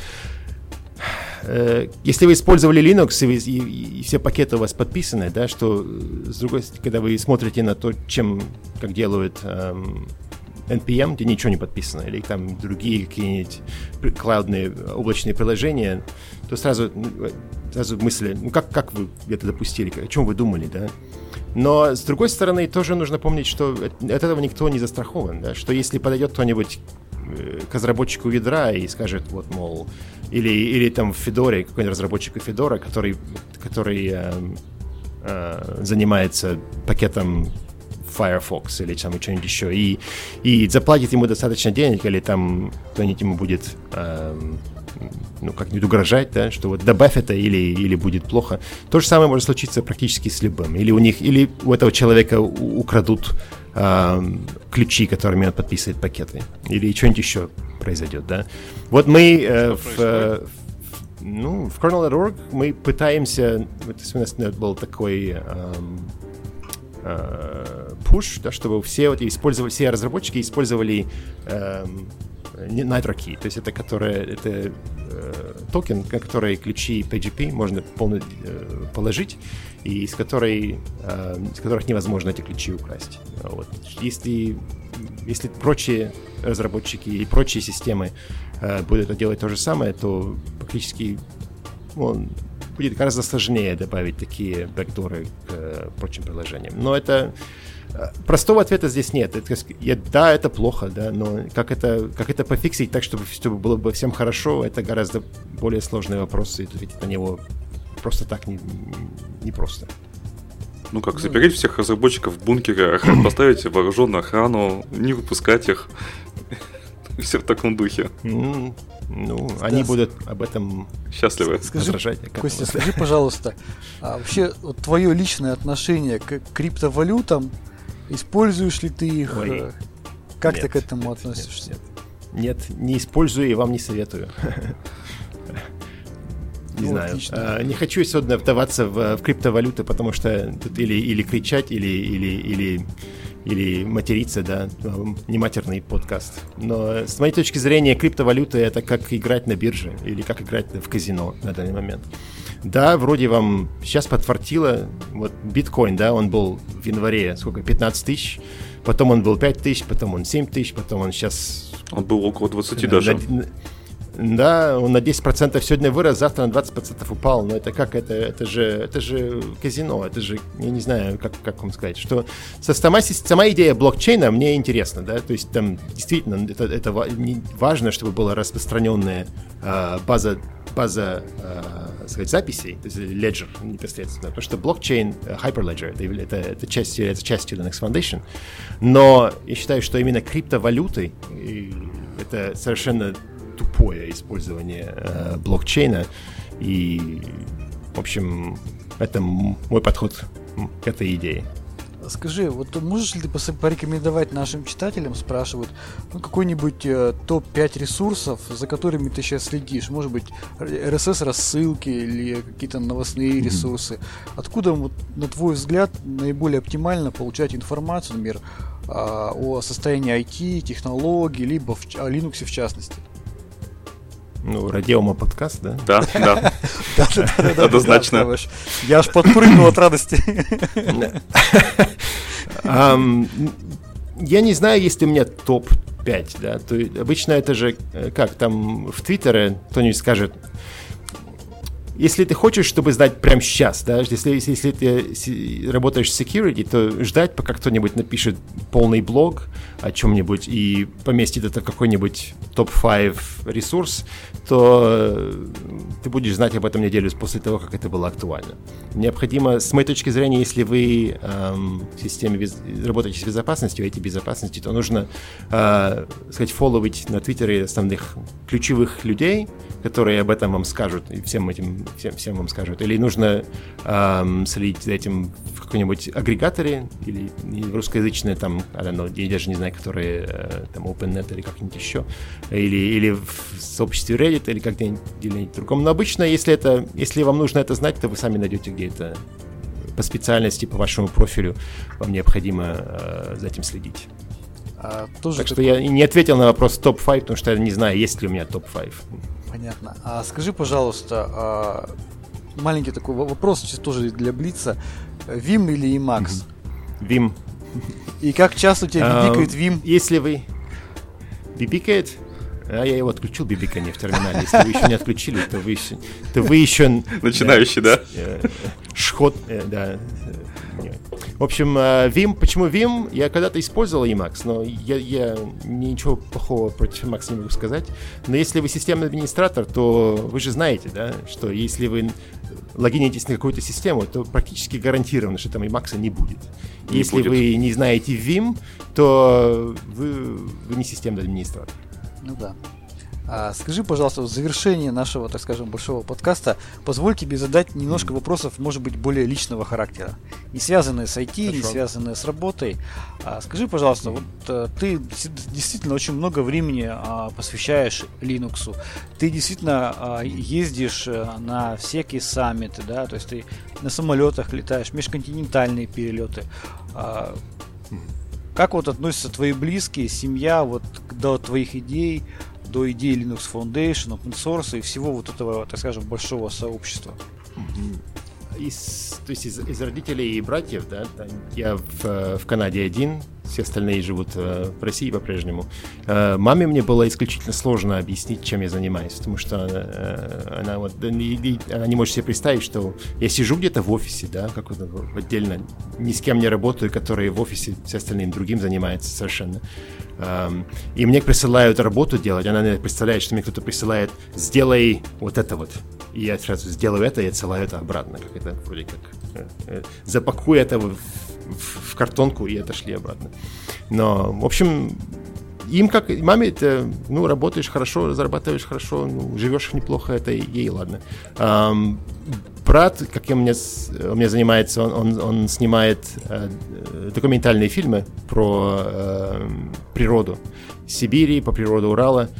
Если вы использовали Linux и, вы, и, и все пакеты у вас подписаны, да, что с другой стороны, когда вы смотрите на то, чем, как делают эм, эн пи эм, где ничего не подписано, или там другие какие-нибудь клаудные облачные приложения, то сразу, сразу мысли, ну как, как вы это допустили, о чем вы думали, да? Но с другой стороны, тоже нужно помнить, что от этого никто не застрахован, да, что если подойдет кто-нибудь к разработчику ядра и скажет, вот, мол, или, или там в Федоре, какой-нибудь разработчик у Федора, который, который э, э, занимается пакетом Firefox или там что-нибудь еще, и, и заплатит ему достаточно денег, или там кто-нибудь ему будет эм, ну, как-нибудь угрожать, да, что вот добавь это или, или будет плохо. То же самое может случиться практически с любым. Или у них, или у этого человека украдут эм, ключи, которыми он подписывает пакеты. Или что-нибудь еще произойдет, да. Вот мы э, в, э, в, ну, в kernel точка орг мы пытаемся, вот у нас был такой эм, э, push, да, чтобы все вот использовали, все разработчики использовали эм, Nitro Key, то есть это, которое, это э, токен, на который ключи пи джи пи можно полно, э, положить, и из, которой, э, из которых невозможно эти ключи украсть. Вот. Если, если прочие разработчики и прочие системы э, будут делать то же самое, то практически ну, будет гораздо сложнее добавить такие бэкдоры к э, прочим приложениям. Но это простого ответа здесь нет. Это, я, да, это плохо, да, но как это, как это пофиксить так, чтобы, чтобы было бы всем хорошо, это гораздо более сложный вопрос, и ответить на него просто так не, не просто. Ну как, запереть всех разработчиков в бункере, поставить вооруженную охрану, не выпускать их. Все в таком духе. Ну, ну они будут об этом счастливы. Скажи, Костя, скажи, пожалуйста, а вообще вот твое личное отношение к криптовалютам, используешь ли ты их? Ой, как нет, ты к этому относишься? Нет, нет, не использую и вам не советую. Не ну, знаю. А, не хочу сегодня вдаваться в, в криптовалюты, потому что тут или, или кричать, или, или, или, или материться, да, не матерный подкаст. Но с моей точки зрения, криптовалюта — это как играть на бирже или как играть в казино на данный момент. Да, вроде вам сейчас подфартило. Вот биткоин, да, он был в январе, сколько, пятнадцать тысяч, потом он был пять тысяч, потом он семь тысяч, потом он сейчас... Он был около двадцати даже. На, да, он на десять процентов сегодня вырос, завтра на двадцать процентов упал. Но это как? Это, это, же, это же казино, это же, я не знаю, как, как вам сказать, что сама, сама идея блокчейна мне интересна, да, то есть там действительно это, это важно, чтобы была распространенная э, база база, э, сказать, записей, то есть Ledger непосредственно, потому что блокчейн, Hyperledger, это, это, это, часть, это частью Linux Foundation, но я считаю, что именно криптовалюты это совершенно тупое использование э, блокчейна, и, в общем, это мой подход к этой идее. Скажи, вот можешь ли ты порекомендовать нашим читателям, спрашивают, ну, какой-нибудь э, топ пять ресурсов, за которыми ты сейчас следишь? Может быть, эр эс эс-рассылки или какие-то новостные ресурсы? Mm-hmm. Откуда, вот, на твой взгляд, наиболее оптимально получать информацию, например, э, о состоянии ай ти, технологий, либо в, о Linux в частности? Ну, Радиома подкаст, да? Да, да. Однозначно. Я аж подпрыгнул от радости. Я не знаю, есть ли у меня топ пять, да. Обычно это же, как там в Твиттере кто-нибудь скажет, если ты хочешь, чтобы сдать прямо сейчас, да, если, если, если ты работаешь в security, то ждать, пока кто-нибудь напишет полный блог о чем-нибудь и поместит это в какой-нибудь топ пять ресурс, то ты будешь знать об этом неделю после того, как это было актуально. Необходимо, с моей точки зрения, если вы эм, в системе без, работаете с безопасностью, ай ти-безопасности, то нужно, э, сказать, фолловить на Твиттере основных ключевых людей, которые об этом вам скажут, и всем этим, всем, всем вам скажут. Или нужно эм, следить за этим в каком-нибудь агрегаторе, или в русскоязычное, там, I don't know, я даже не знаю, которые, э, там, OpenNet или как-нибудь еще, или, или в сообществе Reddit, или как-нибудь где-нибудь другом. Но обычно, если, это, если вам нужно это знать, то вы сами найдете где-то по специальности, по вашему профилю, вам необходимо э, за этим следить. А, тоже так такой... что я не ответил на вопрос топ пять, потому что я не знаю, есть ли у меня топ пять. Понятно. А скажи, пожалуйста, а, маленький такой вопрос, сейчас тоже для Блица. Vim или Emacs? Vim. И как часто у тебя бибикает Vim? Если вы... Бибикает? А я его отключил, бибиканье в терминале. Если вы еще не отключили, то вы еще... То вы еще Начинающий, да? Шход, да. В общем, Vim, почему Vim? Я когда-то использовал Emacs, но я, я ничего плохого против Emacs не могу сказать. Но если вы системный администратор, то вы же знаете, да, что если вы логинитесь на какую-то систему, то практически гарантированно, что там Emacs не будет. Не если будет. Вы не знаете Vim, то вы, вы не системный администратор. Ну да. А скажи, пожалуйста, в завершении нашего, так скажем, большого подкаста, позволь тебе задать немножко вопросов, может быть, более личного характера. Не связанные с ай ти, Хорошо. Не связанные с работой. А скажи, пожалуйста, вот а, ты действительно очень много времени а, посвящаешь Linux. Ты действительно а, ездишь на всякие саммиты, да, то есть ты на самолетах летаешь, межконтинентальные перелеты. А, как вот относятся твои близкие, семья вот до твоих идей, до идеи Linux Foundation, Open Source и всего вот этого, так скажем, большого сообщества? Из, то есть из, из родителей и братьев, да, я в, в Канаде один, все остальные живут в России по-прежнему. Маме мне было исключительно сложно объяснить, чем я занимаюсь, потому что она, она, вот, она не может себе представить, что я сижу где-то в офисе, да, как-то отдельно, ни с кем не работаю, который в офисе все остальным другим занимается совершенно. И мне присылают работу делать, она представляет, что мне кто-то присылает, сделай вот это вот. И я сразу сделаю это и отсылаю это обратно, как это вроде как э, запакуй это в, в, в картонку и отошли обратно. Но, в общем, им как маме это, ну, работаешь хорошо, зарабатываешь хорошо, ну, живешь неплохо, это ей ладно. Эм, брат, как у меня, у меня занимается, он, он, он снимает э, документальные фильмы про э, природу Сибири, по природе Урала.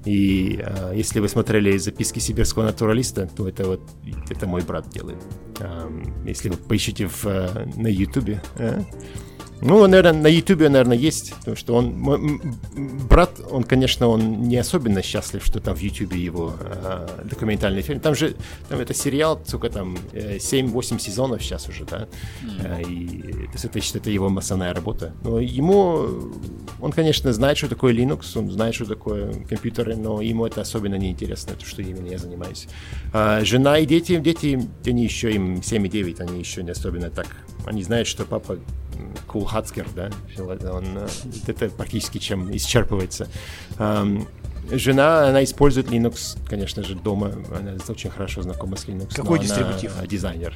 И э, если вы смотрели записки сибирского натуралиста, то это вот это мой брат делает. Э, если вы поищите в, э, на Ютубе. Э, ну, наверное, на Ютубе, наверное, есть, потому что он, мой, брат, он, конечно, он не особенно счастлив, что там в Ютубе его э, документальный фильм. Там же, там это сериал, сколько там, семь-восемь сезонов сейчас уже, да, mm. и то есть это его основная работа. Но ему, он, конечно, знает, что такое Linux, он знает, что такое компьютеры, но ему это особенно не интересно, то, что именно я занимаюсь. А жена и дети, дети, они еще, им семь и девять, они еще не особенно так, они знают, что папа Cool Hatzker, да, он, это практически чем исчерпывается. Um, жена, она использует Linux, конечно же, дома, она очень хорошо знакома с Linux. Какой дистрибутив? Она дизайнер.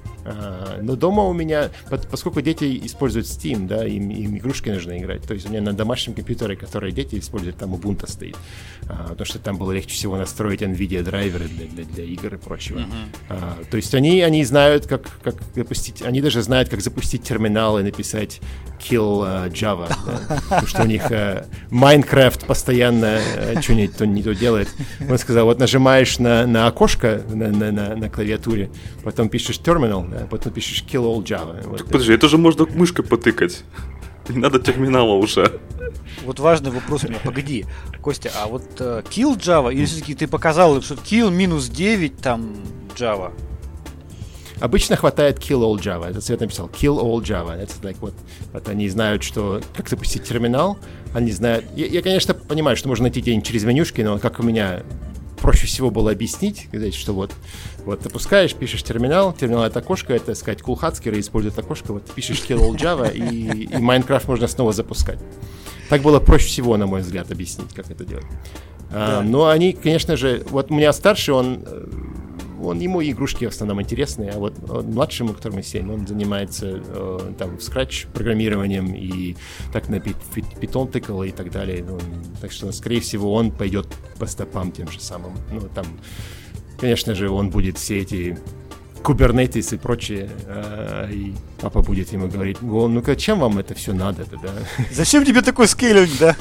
Uh, но дома у меня, поскольку дети используют Steam, да, им, им игрушки нужно играть, то есть у меня на домашнем компьютере, который дети используют, там Ubuntu стоит, uh, потому что там было легче всего настроить NVIDIA драйверы для, для, для игр и прочего. Uh-huh. Uh, то есть они, они знают, как, как запустить, они даже знают, как запустить терминал и написать kill uh, Java, да, потому что у них uh, Minecraft постоянно uh, что-нибудь то, не то делает. Он сказал, вот нажимаешь на, на окошко на, на, на, на клавиатуре, потом пишешь терминал, да, потом пишешь kill all Java. Вот. Подожди, это же можно мышкой потыкать. Не надо терминала уже. Вот важный вопрос у меня. Погоди, Костя, а вот uh, kill Java, или все-таки ты показал, что kill минус девять там Java? Обычно хватает kill all Java. Это Свет написал kill all Java. Это like, вот, вот они знают, что как запустить терминал. Они знают. Я, я, конечно, понимаю, что можно найти день через менюшки, но как у меня проще всего было объяснить, сказать, что вот, вот запускаешь, пишешь терминал, терминал это окошко, это сказать Cool Hatzker, использует окошко, вот пишешь kill all Java, и, и Minecraft можно снова запускать. Так было проще всего, на мой взгляд, объяснить, как это делать. Да. А, но они, конечно же, вот у меня старший, он, он ему игрушки в основном интересные, а вот младшему, которому семь, он занимается э, там Scratch программированием и так на Python тыкал и так далее. Ну, так что, скорее всего, он пойдет по стопам тем же самым. Ну, там, конечно же, он будет все эти Kubernetes и прочее, э, и папа будет ему говорить, ну-ка, чем вам это все надо, да? Зачем тебе такой скейлинг, да?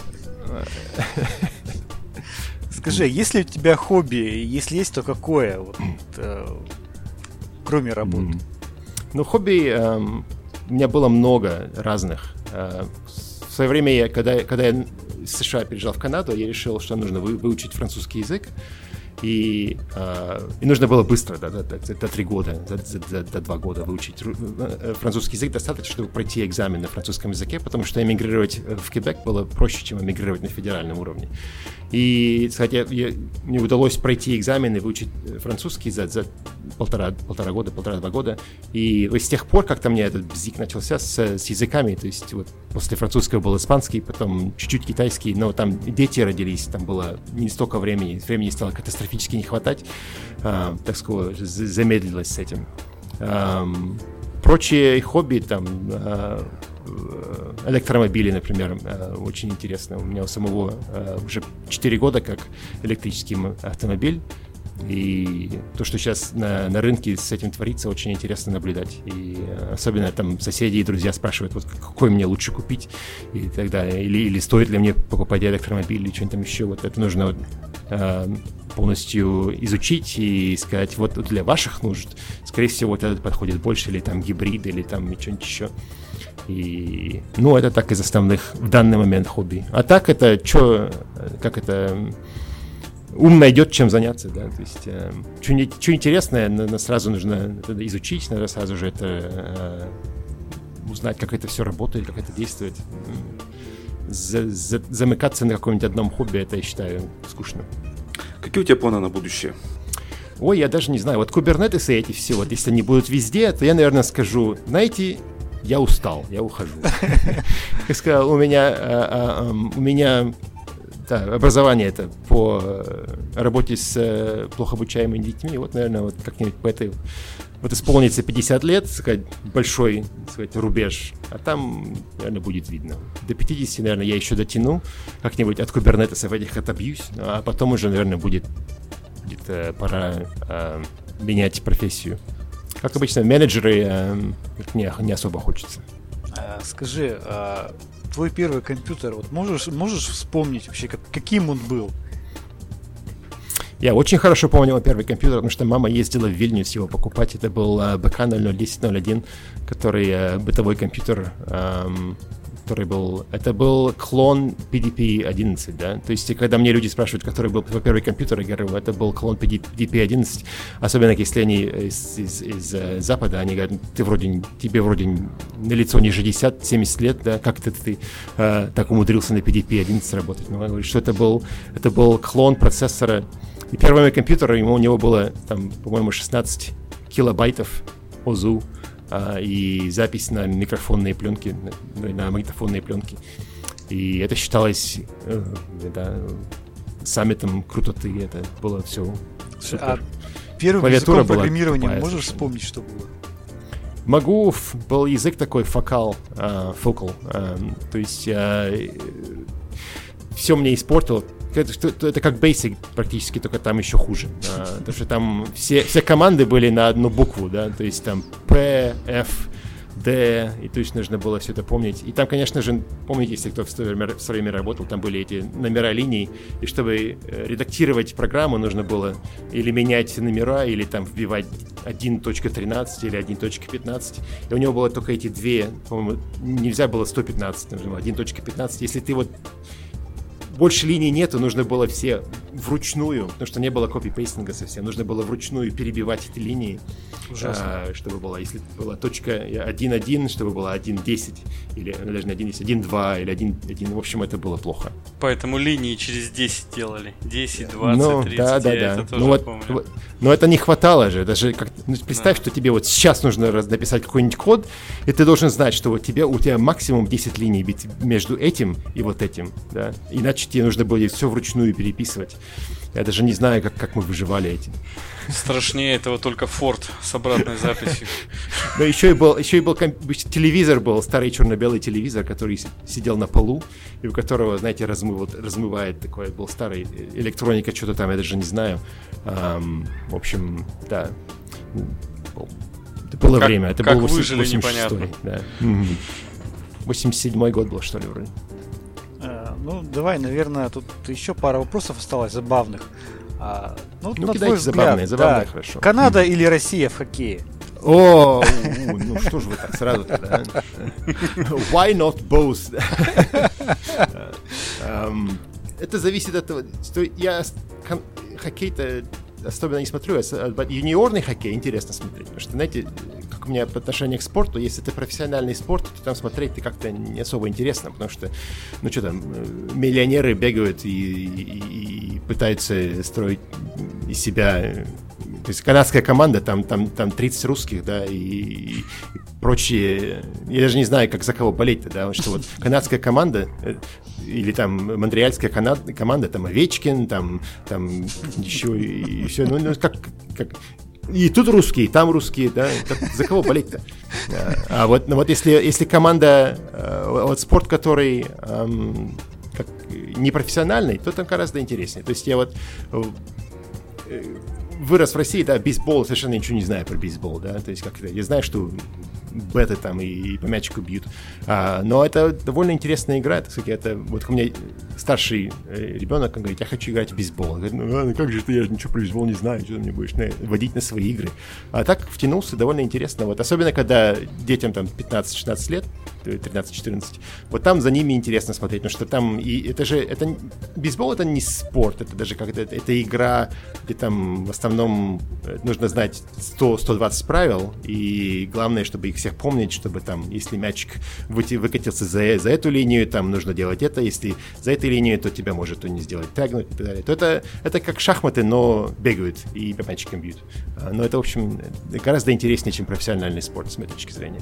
Скажи, есть ли у тебя хобби? Если есть, то какое? Вот, э, кроме работы. Mm. Ну, хобби э, у меня было много разных. Э, в свое время, я, когда, когда я из США переезжал в Канаду, я решил, что нужно вы, выучить французский язык. И, э, и нужно было быстро, да, до, до, до три года, до, до, до два года выучить французский язык достаточно, чтобы пройти экзамен на французском языке, потому что эмигрировать в Квебек было проще, чем эмигрировать на федеральном уровне. И, кстати, я, я, мне удалось пройти экзамен и выучить французский за, за полтора, полтора года, полтора-два года. И вот с тех пор как-то мне этот бзик начался с, с языками. То есть вот после французского был испанский, потом чуть-чуть китайский. Но там дети родились, там было не столько времени. Времени стало катастрофически не хватать. А, так сказать, замедлилось с этим. А, прочие хобби, там... А, электромобили, например, очень интересно. У меня у самого уже четыре года как электрический автомобиль. И то, что сейчас на, на рынке с этим творится, очень интересно наблюдать. И особенно там соседи и друзья спрашивают, вот какой мне лучше купить и так далее. Или, или стоит ли мне покупать электромобиль или что-нибудь там еще. Вот это нужно вот, э, полностью изучить и сказать, вот для ваших нужд, скорее всего, вот этот подходит больше, или там гибрид, или там что-нибудь еще. И, ну, это так из основных в данный момент хобби. А так это что, как это... Ум найдет, чем заняться, да, то есть э, что интересное, надо, сразу нужно это изучить, надо сразу же это э, узнать, как это все работает, как это действует. За, за, замыкаться на каком-нибудь одном хобби, это, я считаю, скучно. Какие у тебя планы на будущее? Ой, я даже не знаю, вот кубернетесы эти все, вот если они будут везде, то я, наверное, скажу, знаете, я устал, я ухожу. Как сказал, у меня, у меня... Да, образование это по работе с э, плохо обучаемыми детьми. Вот, наверное, вот как-нибудь по этой... Вот исполнится пятьдесят лет, сказать, большой, сказать, рубеж, а там, наверное, будет видно. До пятидесяти, наверное, я еще дотяну, как-нибудь от кубернетесов этих отобьюсь, а потом уже, наверное, будет, будет э, пора э, менять профессию. Как обычно, менеджеры э, не, не особо хочется. А, скажи, а... твой первый компьютер, вот можешь, можешь вспомнить вообще, как, каким он был? Я очень хорошо помню мой первый компьютер, потому что мама ездила в Вильнюс его покупать. Это был uh, би кей ноль ноль десять ноль один, который uh, бытовой компьютер, um, который был... Это был клон пи ди пи одиннадцать, да? То есть, когда мне люди спрашивают, который был твой первый компьютер, я говорю, это был клон пи ди пи одиннадцать. Особенно, если они из, из, из uh, Запада, они говорят, ты вроде, тебе вроде на лицо не шестьдесят-семьдесят лет, да? Как ты, ты uh, так умудрился на пи ди пи одиннадцать работать? Ну, я говорю, что это был, это был клон процессора. И первый мой компьютер, ему, у него было, там, по-моему, шестнадцать килобайтов ОЗУ. Uh, и запись на микрофонные пленки, на, на магнитофонные пленки. И это считалось uh, да, саммитом крутоты. Это было все супер. А первым языком программирования можешь вспомнить, что было? Могу. Был язык такой Focal. Uh, Focal. Uh, то есть uh, все мне испортило. Это, это как Basic практически, только там еще хуже. Да, потому что там все, все команды были на одну букву, да, то есть там P, F, D, и то есть нужно было все это помнить. И там, конечно же, помните, если кто в свое время, в свое время работал, там были эти номера линий, и чтобы редактировать программу, нужно было или менять номера, или там вбивать один точка тринадцать или один точка пятнадцать. И у него было только эти две, по-моему, нельзя было сто пятнадцать, нужно было один точка пятнадцать. Если ты вот больше линий нету, нужно было все вручную, потому что не было копи-пейстинга совсем, нужно было вручную перебивать эти линии, а, чтобы было, если была точка один один, чтобы было один десять, или даже не один десять, один два или один один, в общем, это было плохо. Поэтому линии через десять делали, десять, двадцать, ну, тридцать, да, да, я да. это тоже ну, вот, помню. Вот, но это не хватало же, даже как, ну, представь, да. Что тебе вот сейчас нужно написать какой-нибудь код, и ты должен знать, что вот тебе, у тебя максимум десять линий между этим и вот этим, да, иначе тебе нужно будет все вручную переписывать. Я даже не знаю, как, как мы выживали этим. Страшнее этого только Ford с обратной записью. Но еще и был, еще и был телевизор, был старый черно-белый телевизор, который сидел на полу, и у которого, знаете, размывает, размывает такой, был старый электроника, что-то там, я даже не знаю. Um, в общем, да. Это было как, время. Это как был выжили, восемьдесят шестой, непонятно. Да. Mm-hmm. восемьдесят седьмой год был, что ли, вроде. Ну, давай, наверное, тут еще пара вопросов осталось забавных. А, ну, ну на кидайте твой взгляд, забавные, забавные, да, хорошо. Канада или Россия в хоккее? О, ну что же вы так сразу тогда? Why not both? Это зависит от того, что я хоккей-то особенно не смотрю, а юниорный хоккей интересно смотреть, потому что, знаете, как у меня отношение к спорту. Если это профессиональный спорт, то там смотреть-то как-то не особо интересно, потому что, ну что там, миллионеры бегают и, и, и пытаются строить из себя... То есть канадская команда, там, там, там тридцать русских, да, и, и прочие... Я даже не знаю, как за кого болеть-то, да, что вот канадская команда, или там монреальская команда, там Овечкин, там, там еще и, и все, ну, ну как... как и тут русские, и там русские, да, так, за кого болеть-то? А, а вот, ну, вот если, если команда, вот спорт, который эм, как, непрофессиональный, то там гораздо интереснее. То есть я вот э, вырос в России, да, бейсбол, совершенно ничего не знаю про бейсбол, да, то есть как это, я знаю, что беты там и, и по мячику бьют, а, но это довольно интересная игра, так сказать, это, вот у меня старший э, ребенок, он говорит, я хочу играть в бейсбол, он говорит, ну ладно, как же ты, я же ничего про бейсбол не знаю, что ты мне будешь на, водить на свои игры, а так втянулся, довольно интересно, вот, особенно когда детям там пятнадцать-шестнадцать лет, тринадцать-четырнадцать, вот там за ними интересно смотреть, потому что там, и это же, это, бейсбол это не спорт, это даже как-то, это, это игра, где там в основном нужно знать сто-сто двадцать правил, и главное, чтобы их всех помнить, чтобы там, если мячик выкатился за, за эту линию, там нужно делать это, если за этой линию, то тебя может то не сделать, тагнуть и так далее. То это, это как шахматы, но бегают и по мячикам бьют. Но это, в общем, гораздо интереснее, чем профессиональный спорт, с моей точки зрения.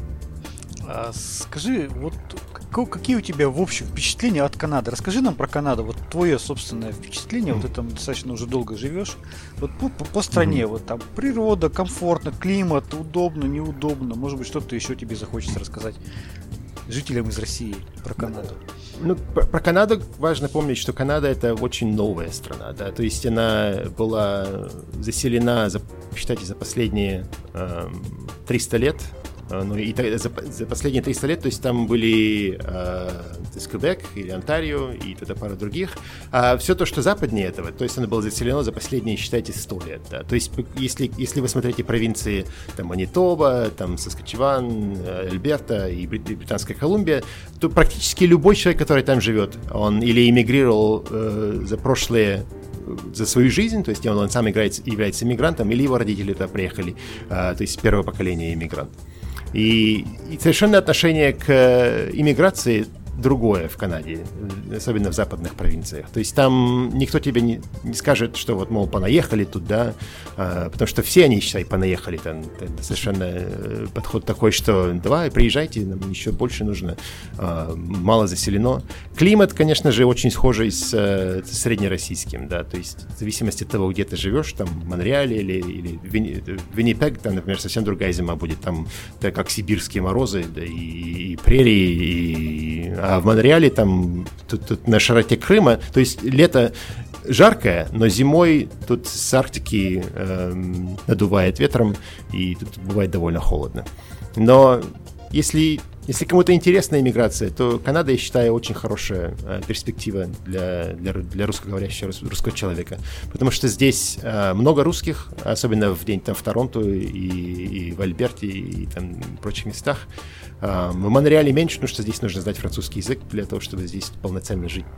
А скажи, вот какие у тебя в общем впечатления от Канады? Расскажи нам про Канаду, вот твое собственное впечатление, mm-hmm. вот ты там достаточно уже долго живешь, вот по, по стране, mm-hmm. вот там природа, комфортно, климат, удобно, неудобно, может быть, что-то еще тебе захочется рассказать жителям из России про Канаду. Ну, про, про Канаду важно помнить, что Канада это очень новая страна, да, то есть она была заселена, за, считайте, за последние э, триста лет. Ну и за, за последние триста лет, то есть там были э, Квебек или Онтарио и тогда пара других. А все то, что западнее этого, то есть оно было заселено за последние, считайте, сто лет. Да. То есть если, если вы смотрите провинции там Манитоба, там Саскачеван, Альберта и Британская Колумбия, то практически любой человек, который там живет, он или эмигрировал э, за прошлые за свою жизнь, то есть он, он сам играет, является иммигрантом, или его родители туда приехали, э, то есть первого поколения иммигрант. И, и совершенно отношение к иммиграции другое в Канаде, особенно в западных провинциях. То есть там никто тебе не, не скажет, что вот, мол, понаехали туда, а, потому что все они, считай, понаехали. Там, там совершенно подход такой, что давай, приезжайте, нам еще больше нужно, а, мало заселено. Климат, конечно же, очень схожий с, с среднероссийским, да, то есть в зависимости от того, где ты живешь, там, в Монреале или, или в Виннипег, там, например, совсем другая зима будет, там, да, как сибирские морозы, да, и, и прерии, и а в Монреале там тут, тут на широте Крыма, то есть лето жаркое, но зимой тут с Арктики э, надувает ветром, и тут бывает довольно холодно. Но если, если кому-то интересна иммиграция, то Канада, я считаю, очень хорошая э, перспектива для, для, для русскоговорящего русского человека, потому что здесь э, много русских, особенно в день там в Торонто и, и в Альберте и там в прочих местах. В Монреале меньше, потому что здесь нужно знать французский язык для того, чтобы здесь полноценно жить.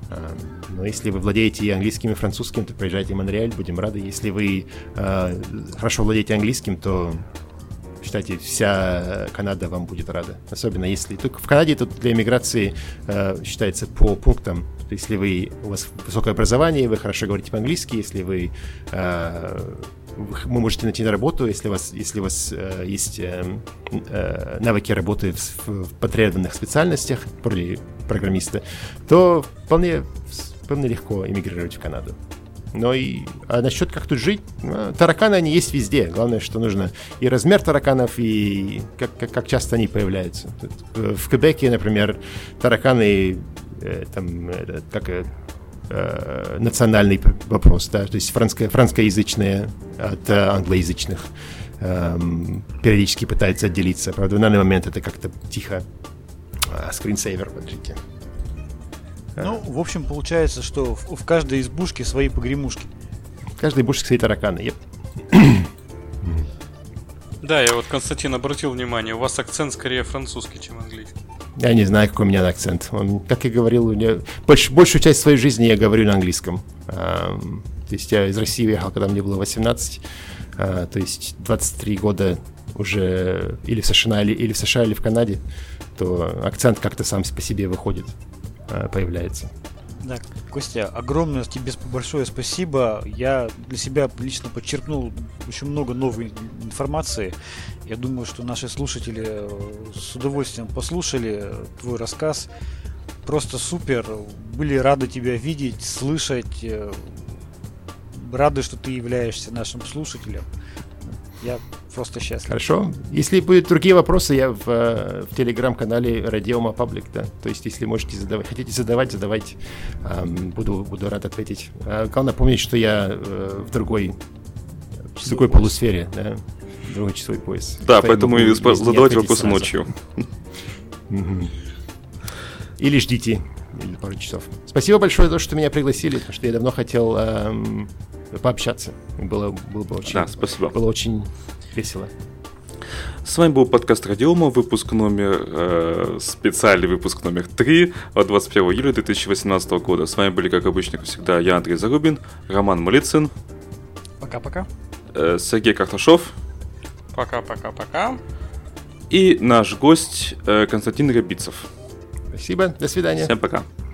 Но если вы владеете и английским, и французским, то приезжайте в Монреаль, будем рады. Если вы э, хорошо владеете английским, то, считайте, вся Канада вам будет рада. Особенно если... Только в Канаде тут для иммиграции э, считается по пунктам. Если вы, у вас высокое образование, вы хорошо говорите по-английски, если вы... Э, вы можете найти на работу, если у вас, если у вас э, есть э, э, навыки работы в, в потребованных специальностях, вроде программиста, то вполне, вполне легко эмигрировать в Канаду. Но и а насчет как тут жить, ну, тараканы они есть везде. Главное, что нужно и размер тараканов, и как, как, как часто они появляются. Тут, в Квебеке, например, тараканы э, там, э, как э, национальный вопрос, да, то есть франко- франкоязычные от э, англоязычных э, периодически пытаются отделиться. Правда, в данный момент это как-то тихо. Скринсейвер, подождите. Ну, в общем, получается, что в, в каждой избушке свои погремушки. В каждой избушке свои тараканы, yep. Да, я вот, Константин, обратил внимание, у вас акцент скорее французский, чем английский. Я не знаю, какой у меня акцент. Он, как я говорил, у меня больш, большую часть своей жизни я говорю на английском. А, то есть я из России уехал, когда мне было восемнадцать. А, то есть двадцать три года уже или в США, или, или в США, или в Канаде, то акцент как-то сам по себе выходит, появляется. Да, Костя, огромное тебе большое спасибо. Я для себя лично подчеркнул очень много новой информации. Я думаю, что наши слушатели с удовольствием послушали твой рассказ. Просто супер. Были рады тебя видеть, слышать. Рады, что ты являешься нашим слушателем. Я просто счастлив. Хорошо. Если будут другие вопросы, я в, в телеграм-канале Радиома Public, да. То есть, если можете задавать, хотите задавать, задавайте. Эм, буду, буду рад ответить. А, главное помнить, что я э, в другой, в другой полусфере, да. Другой часовой пояс. Да, поэтому и задавайте вопросы ночью. Или ждите или пару часов. Спасибо большое за то, что меня пригласили, потому что я давно хотел эм, пообщаться. Было, было бы очень, да, спасибо. Было очень весело. С вами был подкаст Радиома, выпуск номер, э, специальный выпуск номер три от двадцать первого июля две тысячи восемнадцатого года. С вами были, как обычно, как всегда, я, Андрей Зарубин, Роман Малицын. Пока-пока. Э, Сергей Карташов. Пока-пока-пока. И наш гость э, Константин Рябицев. Спасибо, до свидания. Всем пока.